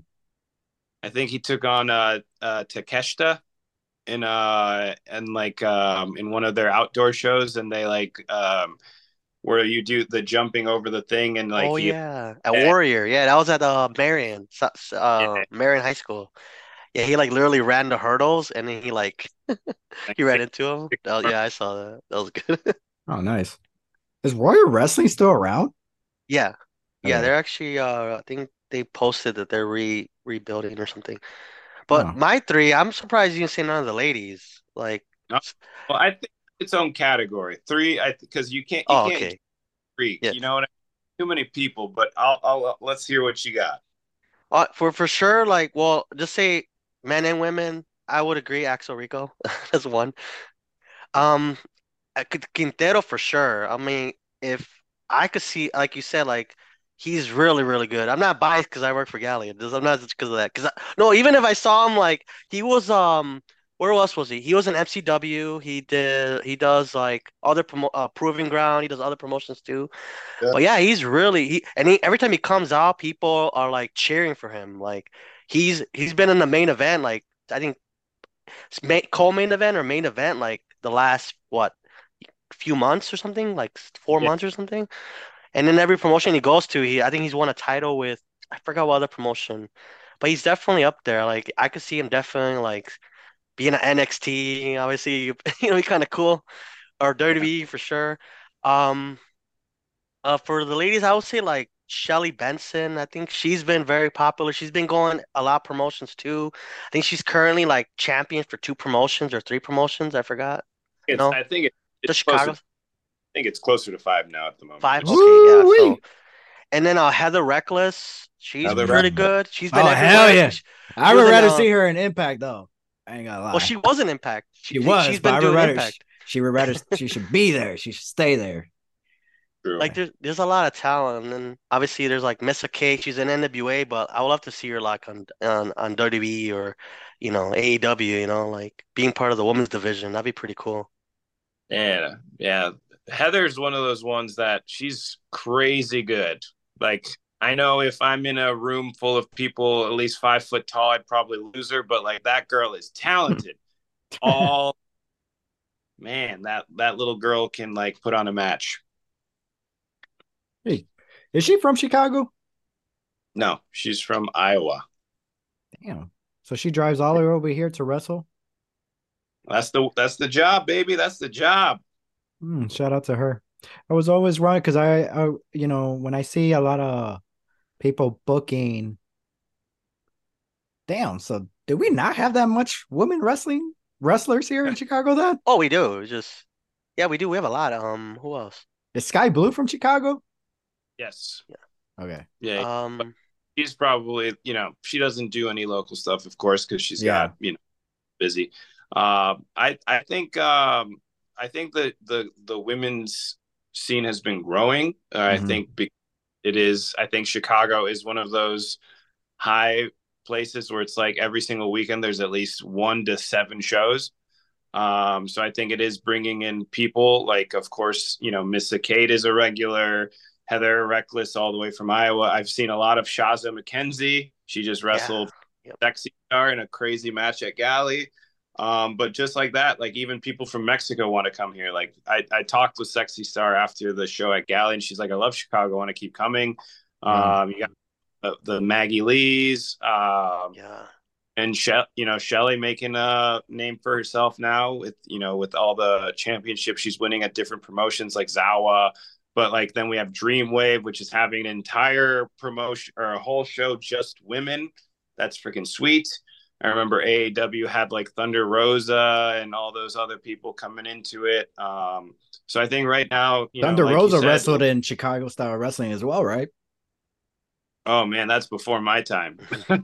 I think he took on uh uh Takeshita in uh and like um in one of their outdoor shows, and they like um where you do the jumping over the thing, and like Oh he yeah, at Yeah. Warrior. Yeah, that was at uh Marion, so- so, uh, Yeah. Marion High School. Yeah, he like literally ran the hurdles, and then he like he ran into him. That was- yeah, I saw that. That was good. Oh, nice. Is Warrior Wrestling still around? Yeah, yeah, Okay. they're actually. Uh, I think they posted that they're re rebuilding or something. But Oh. my three, I'm surprised you didn't say none of the ladies. Like, No. Well, I think its own category. Three, I because you can't you oh, can't okay. freak. Yes. You know what I mean? Too many people, but I'll I'll let's hear what you got. Uh, for for sure, like, well, just say men and women. I would agree. Axel Rico, that's one. Um, I could Quintero for sure. I mean, if I could see, like you said, like he's really, really good. I'm not biased because I work for Galleon. I'm not just because of that. Because no, even if I saw him, like he was, um, where else was he? He was in M C W. He did, he does like other promo uh, Proving Ground. He does other promotions too. Yeah. But yeah, he's really he and he every time he comes out, people are like cheering for him. Like he's he's been in the main event, like I think it's main, co-main event or main event, like the last what few months or something, like four Yeah. months or something. And in every promotion he goes to, he I think he's won a title with I forgot what other promotion, but he's definitely up there. Like I could see him definitely like being at N X T, obviously, you know, he's kind of cool, or W W E for sure. Um, uh, for the ladies, I would say like Shelly Benson. I think she's been very popular. She's been going a lot of promotions too. I think she's currently like champion for two promotions or three promotions. I forgot. It's No, I think it, it's just closer. Chicago. I think it's closer to five now at the moment. Five? Okay, yeah. Woo-wee. So, and then uh, Heather Reckless, she's Heather pretty Reckless. good. She's been Oh, hell everywhere. yeah. She- I was would in, rather uh, see her in Impact though. I ain't gonna lie. well, she was an Impact. She, She was, she's but been I would doing rather Impact. she would rather she should be there. She should stay there. True. Like there's there's a lot of talent, and then obviously there's like Missa K. She's in N W A, but I would love to see her like on on on W W E or you know A E W. You know, like being part of the women's division. That'd be pretty cool. Yeah, yeah. Heather's one of those ones that she's crazy good. Like I know if I'm in a room full of people at least five foot tall, I'd probably lose her. But like that girl is talented. All man, that that little girl can like put on a match. Hey, is she from Chicago? No, she's from Iowa. Damn. So she drives all the way over here to wrestle. That's the that's the job, baby. That's the job. Mm, shout out to her. I was always wrong because I, I, you know, when I see a lot of people booking, damn. So did we not have that much women wrestling wrestlers here in Chicago then? Oh, we do. It's just yeah, we do. We have a lot. Um, who else? Is Sky Blue from Chicago? Yes. Okay. Yeah. But Um, she's probably, you know, she doesn't do any local stuff, of course, because she's Yeah. got, you know, busy. Uh, I I think um, I think that the the women's scene has been growing. Uh, I Mhm. think be- it is. I think Chicago is one of those high places where it's like every single weekend there's at least one to seven shows. Um, so I think it is bringing in people like, of course, you know, Missa Kate is a regular, Heather Reckless all the way from Iowa. I've seen a lot of Shaza McKenzie. She just yeah. wrestled Yep. Sexy Star in a crazy match at Galley. Um, but just like that, like even people from Mexico want to come here. Like I, I talked with Sexy Star after the show at Galley, and she's like, I love Chicago, I want to keep coming. Wow. Um, you got the, the Maggie Lees, um, Yeah. and she, you know, Shelly making a name for herself now with, you know, with all the championships she's winning at different promotions like Zawa. But like then we have Dreamwave, which is having an entire promotion or a whole show just women. That's freaking sweet. I remember A E W had like Thunder Rosa and all those other people coming into it. Um, so I think right now, you know, Thunder like you Rosa said, wrestled in Chicago style wrestling as well, right? oh man, that's before my time.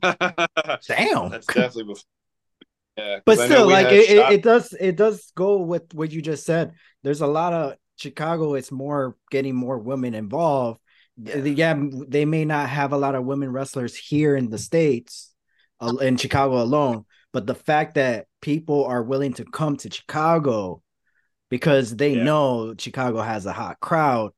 Damn. That's definitely before. Yeah, But because I know still, we like had it, it, shot. it does it does go with what you just said. There's a lot of Chicago, it's more getting more women involved. Yeah. Yeah, they may not have a lot of women wrestlers here in the States, uh, in Chicago alone, but the fact that people are willing to come to Chicago because they Yeah. know Chicago has a hot crowd,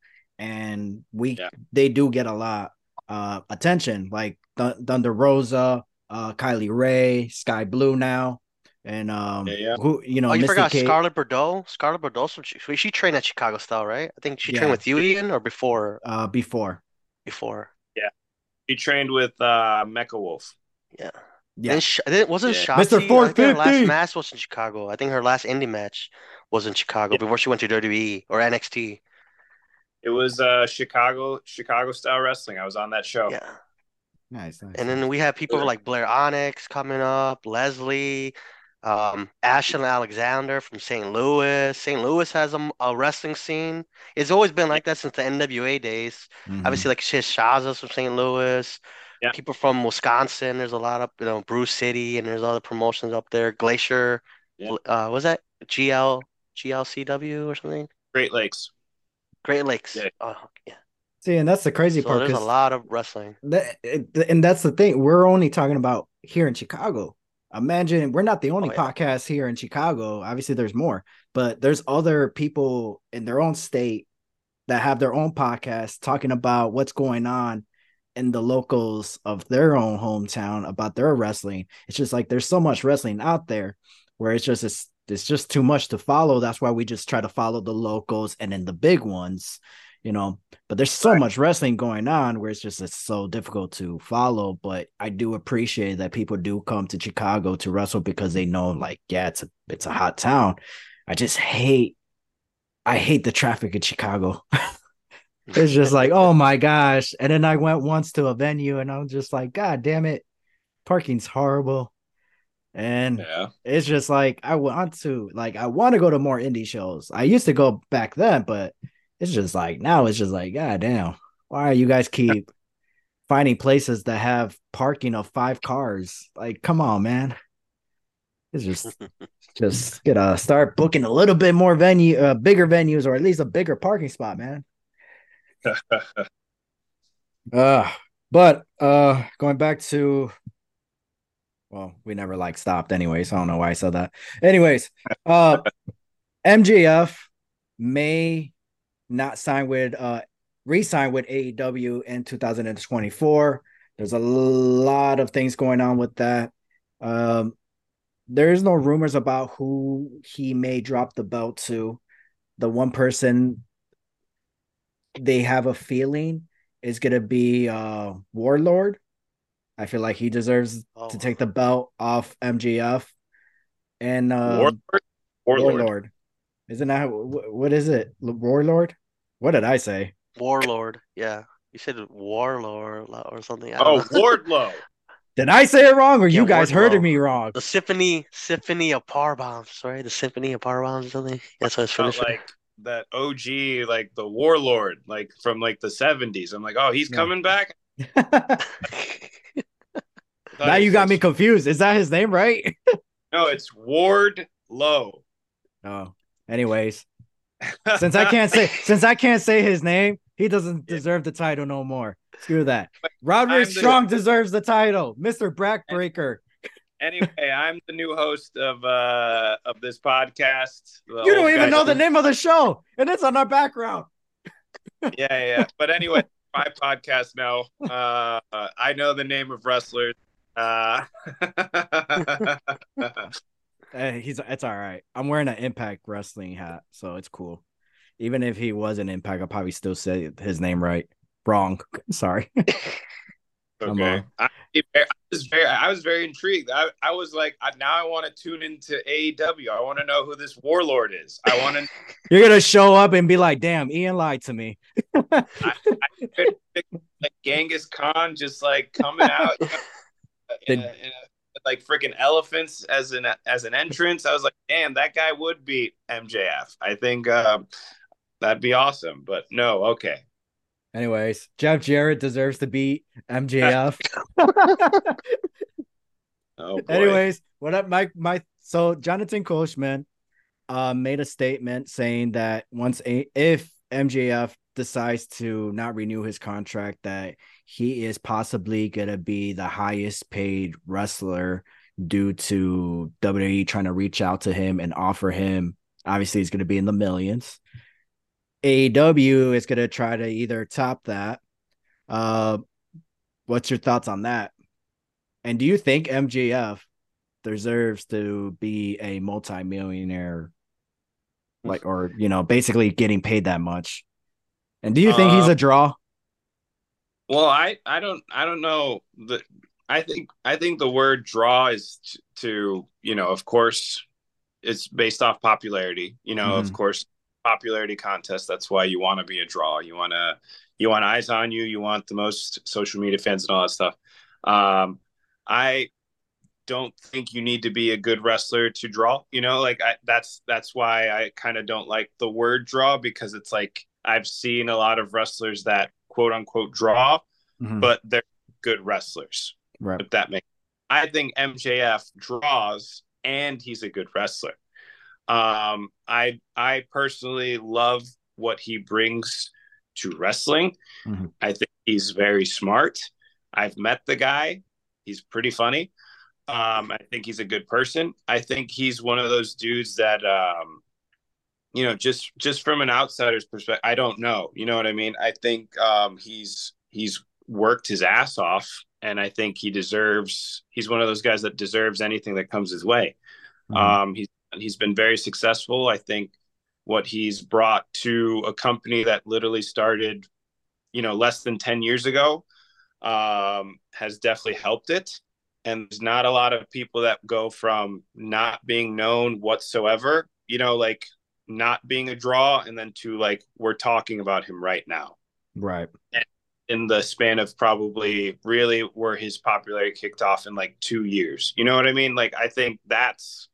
and we Yeah. they do get a lot uh attention, like Th- Thunder Rosa, uh Kylie Ray, Sky Blue now, and um Yeah, yeah. who you know Oh, you Misty forgot Kate. Scarlett Bordeaux. Scarlett Bordeaux. So she, she trained at Chicago style, right? I think she trained Yeah. with you, Ian, or before. uh before. Before. He trained with uh, Mecha Wolf. Yeah. Yeah. Then Sh then wasn't Yeah. Mister Shotzi? I think her last four fifty. match was in Chicago. I think her last indie match was in Chicago Yeah. before she went to W W E or N X T. It was uh, Chicago Chicago style wrestling. I was on that show. Yeah. Nice, nice. And nice. then we have people like Blair Onyx coming up, Leslie, um, Ashton Alexander from Saint Louis. Saint Louis has a, a wrestling scene. It's always been like that since the N W A days. Mhm. Obviously, like she has Shaza's from Saint Louis. Yeah. People from Wisconsin. There's a lot of, you know, Bruce City, and there's other promotions up there. Glacier. Yeah. Uh, was that G L G L C W or something? Great Lakes. Great Lakes. Yeah. Oh, yeah. See, and that's the crazy So part, there's a because lot of wrestling. that, and that's the thing. We're only talking about here in Chicago. Imagine we're not the only Oh, yeah. podcast here in Chicago. Obviously, there's more, but there's other people in their own state that have their own podcast talking about what's going on in the locals of their own hometown about their wrestling. It's just like there's so much wrestling out there where it's just it's, it's just too much to follow. That's why we just try to follow the locals and then the big ones, you know. But there's so Right. much wrestling going on where it's just it's so difficult to follow. But I do appreciate that people do come to Chicago to wrestle because they know, like, yeah, it's a it's a hot town. I just hate I hate the traffic in Chicago. It's just like, oh my gosh. And then I went once to a venue and I'm just like, God damn it, parking's horrible. And Yeah. it's just like I want to like I want to go to more indie shows. I used to go back then, but it's just like now it's just like, God damn, why you guys keep finding places that have parking of five cars? Like, come on, man. It's just just gotta start booking a little bit more venue, uh, bigger venues, or at least a bigger parking spot, man. Uh, but uh, going back to, well, we never like stopped anyways. I don't know why I said that. Anyways, uh, M J F may not sign with uh re-sign with A E W in two thousand twenty-four. There's a lot of things going on with that. Um, there's no rumors about who he may drop the belt to. The one person they have a feeling is gonna be uh Warlord. I feel like he deserves Oh, to take the belt off M J F and Warlord, um Warlord. Warlord. Isn't that what is it? Warlord? What did I say? Warlord. Yeah. You said Warlord or something. I don't Oh, know. Wardlow. Did I say it wrong or Yeah, you guys heard Wardlow. me wrong? The symphony, symphony of power bombs, right? The symphony of power bombs or something. That's what it's Not finished. like that O G, like the Warlord, like from like the seventies. I'm like, oh, he's Yeah. coming back. Now you got me confused. Is that his name, right? No, it's Ward Low. Oh, anyways, since I can't say since I can't say his name, he doesn't Yeah. deserve the title no more. Screw that. Roderick I'm the- Strong deserves the title, Mister Backbreaker. Anyway, I'm the new host of uh of this podcast. The You don't old even guy know the don't- name of the show, and it's on our background. Yeah, yeah. But anyway, my podcast now. Uh, I know the name of wrestlers. Uh, Uh, he's it's all right. I'm wearing an Impact Wrestling hat, so it's cool. Even if he was an Impact, I'll probably still say his name right. Wrong. Sorry. okay. uh, I, I was very, I was very intrigued. I, I was like, I, now I want to tune into A E W. I want to know who this Warlord is. I want to. You're gonna show up and be like, "Damn, Ian lied to me." I, I like Genghis Khan just like coming out you know, in a, in a, like freaking elephants as an as an entrance. I was like, damn, that guy would beat M J F. I think um, that'd be awesome. But no, okay. Anyways, Jeff Jarrett deserves to beat M J F. Oh boy. Anyways, what up, Mike? My so Jonathan Coachman uh, made a statement saying that once a, if M J F decides to not renew his contract, that he is possibly gonna be the highest paid wrestler due to W W E trying to reach out to him and offer him. Obviously, he's gonna be in the millions. A E W is gonna try to either top that. Uh, what's your thoughts on that? And do you think M J F deserves to be a multimillionaire, like, or you know, basically getting paid that much? And do you think he's Um, a draw? well, I I don't I don't know the I think I think the word draw is t- to you know of course it's based off popularity. You know, of Mhm. course, popularity contest. That's why you want to be a draw. You want to you want eyes on you. You want the most social media fans and all that stuff. Um, I don't think you need to be a good wrestler to draw. You know, like I, that's that's why I kind of don't like the word draw because it's like I've seen a lot of wrestlers that quote unquote draw, Mhm. but they're good wrestlers. Right. If that makes, I think M J F draws and he's a good wrestler. Um, I I personally love what he brings to wrestling. Mhm. I think he's very smart. I've met the guy. He's pretty funny. Um, I think he's a good person. I think he's one of those dudes that um, you know, just just from an outsider's perspective, I don't know. You know what I mean? I think um, he's he's worked his ass off, and I think he deserves. He's one of those guys that deserves anything that comes his way. Mhm. Um, he's he's been very successful. I think what he's brought to a company that literally started, you know, less than ten years ago, um, has definitely helped it. And there's not a lot of people that go from not being known whatsoever, you know, like not being a draw, and then to like we're talking about him right now. Right. And in the span of probably really where his popularity kicked off in like two years. You know what I mean? Like I think that's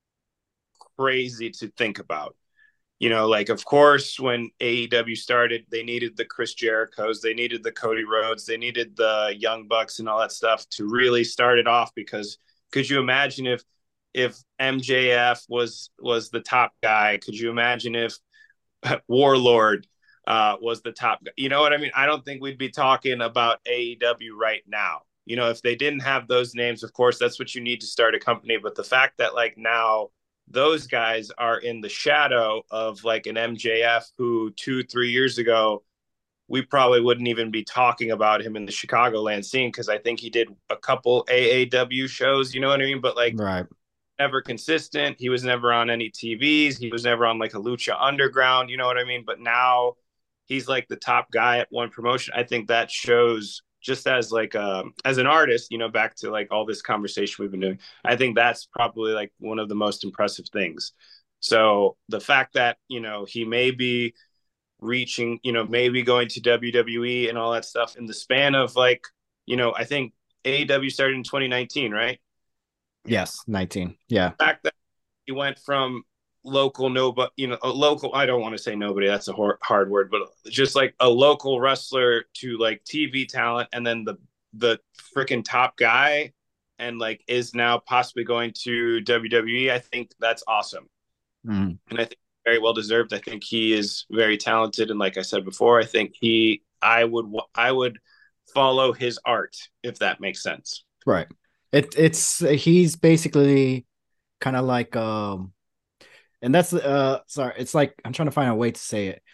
crazy to think about. You know, like of course when A E W started, they needed the Chris Jerichos, they needed the Cody Rhodes, they needed the Young Bucks and all that stuff to really start it off. Because could you imagine if if M J F was was the top guy? Could you imagine if Warlord uh, was the top. You know what I mean? I don't think we'd be talking about A E W right now. You know, if they didn't have those names, of course, that's what you need to start a company. But the fact that like now those guys are in the shadow of like an M J F who two, three years ago, we probably wouldn't even be talking about him in the Chicagoland scene because I think he did a couple A A W shows, you know what I mean? But like Right. never consistent. He was never on any T Vs. He was never on like a Lucha Underground, you know what I mean? But now he's like the top guy at one promotion. I think that shows just as like um as an artist, you know, back to like all this conversation we've been doing. I think that's probably like one of the most impressive things. So the fact that, you know, he may be reaching, you know, maybe going to W W E and all that stuff in the span of like, you know, I think A E W started in twenty nineteen, right? Yes, nineteen. Yeah. The fact that he went from local nobody, you know, a local, I don't want to say nobody, that's a hor- hard word, but just like a local wrestler to like T V talent, and then the the freaking top guy, and like is now possibly going to W W E. I think that's awesome. Mm. And I think very well deserved. I think he is very talented, and like I said before, I think he, I would, I would follow his art if that makes sense. Right. It it's he's basically kind of like um, and that's uh sorry, it's like I'm trying to find a way to say it.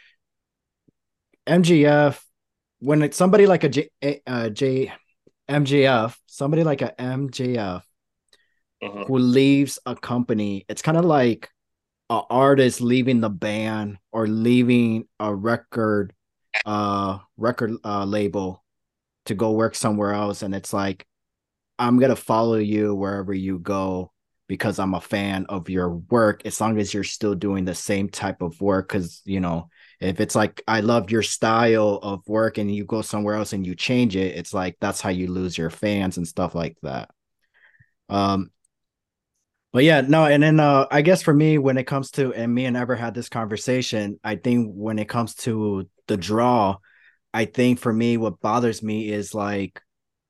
M G F, when it's somebody like a J, uh, J M J F, somebody like a M J F uh-huh. who leaves a company, it's kind of like an artist leaving the band or leaving a record uh record uh label to go work somewhere else, and it's like, I'm gonna follow you wherever you go because I'm a fan of your work, as long as you're still doing the same type of work. Because, you know, if it's like, I love your style of work and you go somewhere else and you change it, it's like that's how you lose your fans and stuff like that. Um, but yeah, no, and then uh, I guess for me, when it comes to, and me and Ever had this conversation, I think when it comes to the draw, I think for me, what bothers me is like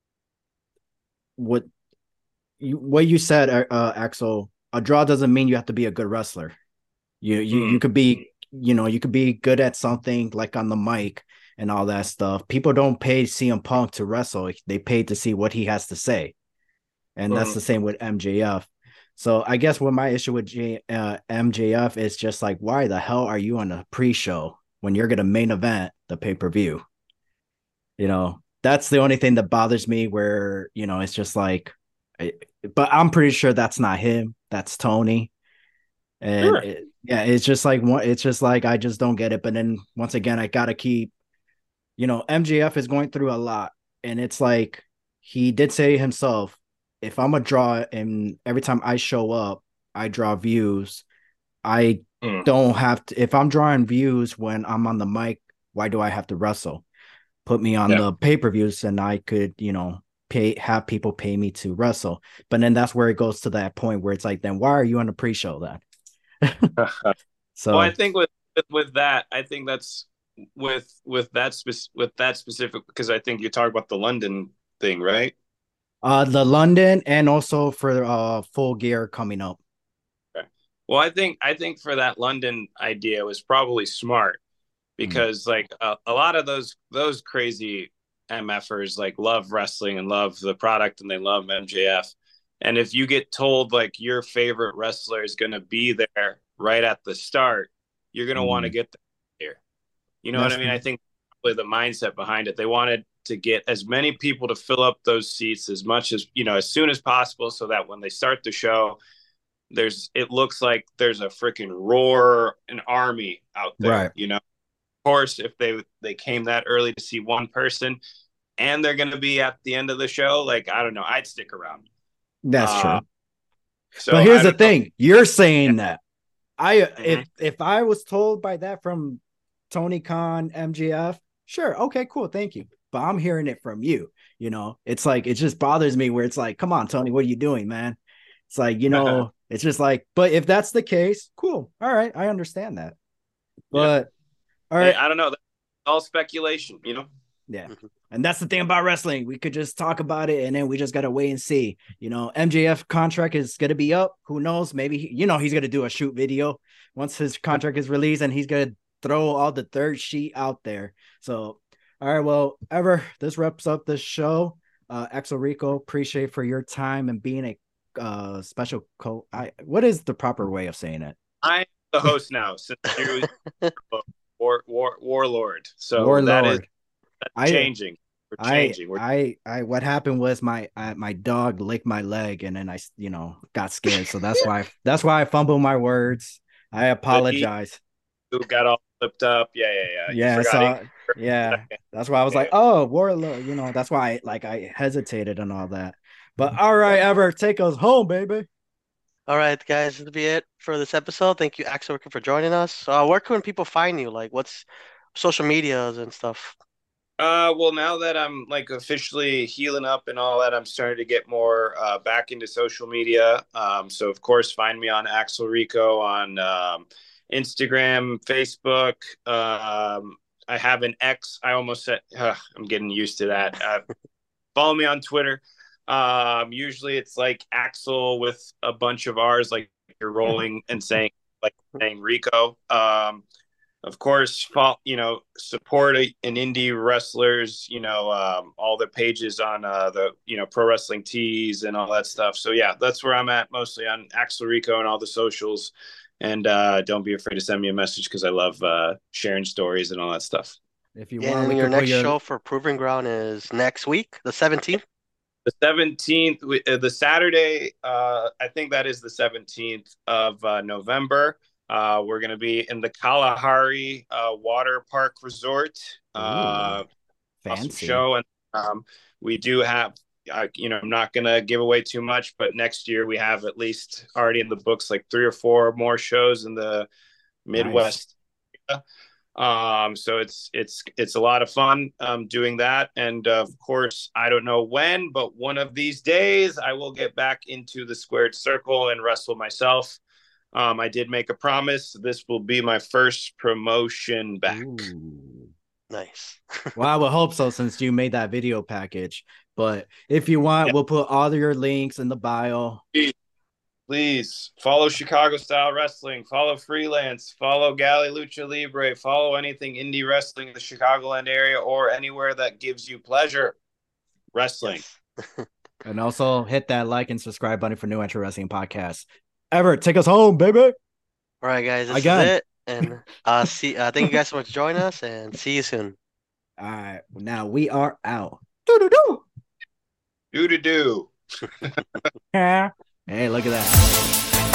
what you what you said, uh, Axel. A draw doesn't mean you have to be a good wrestler. You you Mm. you could be, you know, you could be good at something like on the mic and all that stuff. People don't pay C M Punk to wrestle; they pay to see what he has to say, and that's Mm. the same with M J F. So I guess what my issue with J, uh, M J F is just like, why the hell are you on a pre-show when you're gonna main event the pay-per-view? You know, that's the only thing that bothers me. Where, you know, it's just like, but I'm pretty sure that's not him. That's Tony. And Sure. it, yeah, it's just like, it's just like, I just don't get it. But then once again, I gotta keep, you know, M J F is going through a lot, and it's like he did say himself, if I'm a draw and every time I show up, I draw views, I Mm. don't have to. If I'm drawing views when I'm on the mic, why do I have to wrestle? Put me on Yeah. the pay-per-views and I could, you know, pay have people pay me to wrestle. But then that's where it goes to that point where it's like, then why are you on the pre-show then? So Well, I think with, with with that, I think that's with with that spec- with that specific, because I think you talk about the London thing, right? uh the London, and also for uh Full Gear coming up. Okay. Well, I think I think for that London idea was probably smart, Mm. because like a, a lot of those those crazy MFers like love wrestling and love the product and they love M J F. And if you get told like your favorite wrestler is going to be there right at the start, you're going to want to Mm. get there. You know what That's I mean? I think probably the mindset behind it. They wanted to get as many people to fill up those seats as much as, you know, as soon as possible, so that when they start the show, there's it looks like there's a freaking roar, an army out right. there, you know. Of course, if they they came that early to see one person and they're going to be at the end of the show, like, I don't know, I'd stick around. That's Uh, true. so But I here's the don't know. thing. You're saying Yeah. that. I Mhm. if if I was told by that from Tony Khan, M G F, sure, okay, cool, thank you. But I'm hearing it from you. You know, it's like, it just bothers me where it's like, come on, Tony, what are you doing, man? It's like, you know, it's just like, but if that's the case, cool. All right, I understand that. Yeah. But all Hey, right, I don't know. That's all speculation, you know? yeah. Mhm. And that's the thing about wrestling. We could just talk about it and then we just got to wait and see. You know, M J F contract is going to be up. Who knows? Maybe, he, you know, he's going to do a shoot video once his contract is released, and he's going to throw all the third sheet out there. So, all right, well, Ever, this wraps up the show. Uh, Axel Rico, appreciate for your time and being a uh special co. I what is the proper way of saying it? I'm the host now since you war, war warlord. So Warlord. that is that's I changing. We're I changing. We're I I what happened was my I, my dog licked my leg and then I you know got scared. So that's why that's why I fumbled my words. I apologize. who got all flipped up. Yeah, yeah, yeah. You Yeah, forgot so English for a yeah, second. that's why I was Yeah. like, oh, Warlord, you know, that's why I like I hesitated and all that. But all right, Ever, take us home, baby. All right, guys, that'll be it for this episode. Thank you, Axel Rico, for joining us. Uh, where can people find you? Like, what's social medias and stuff? Uh, well, now that I'm like officially healing up and all that, I'm starting to get more uh, back into social media. Um, so of course, find me on Axel Rico on um, Instagram, Facebook. Um, I have an X. I almost said uh, I'm getting used to that. Uh, follow me on Twitter. Um, usually it's like Axel with a bunch of R's, like you're rolling and saying like saying Rico. Um, of course, you know, support an indie wrestlers, you know, um, all the pages on uh, the, you know, Pro Wrestling Tees and all that stuff. So, yeah, that's where I'm at, mostly on Axel Rico and all the socials. And uh, don't be afraid to send me a message because I love uh, sharing stories and all that stuff. If you Yeah, want, and we your can put next your show for Proving Ground is next week, the seventeenth. The seventeenth, uh, the Saturday, uh, I think that is the seventeenth of uh, November. Uh, we're going to be in the Kalahari uh, Water Park Resort. Uh, Ooh, awesome fancy. show. And um, we do have, uh, you know, I'm not going to give away too much, but next year we have at least already in the books like three or four more shows in the Midwest. Nice. Um, so it's it's it's a lot of fun um, doing that, and uh, of course, I don't know when, but one of these days I will get back into the squared circle and wrestle myself. Um, I did make a promise. This will be my first promotion back. Ooh. Nice. Well, I would hope so since you made that video package. But if you want, yeah. we'll put all your links in the bio. Please follow Chicago Style Wrestling, follow Freelance, follow Galley Lucha Libre, follow anything indie wrestling in the Chicagoland area or anywhere that gives you pleasure. Wrestling. Yes. And also hit that like and subscribe button for New Entry Wrestling Podcast. Ever, take us home, baby. All right, guys, this Again. is it. And uh, see, uh, thank you guys so much for joining us, and see you soon. All right, now we are out. Do do do. Do do do. Hey, look at that.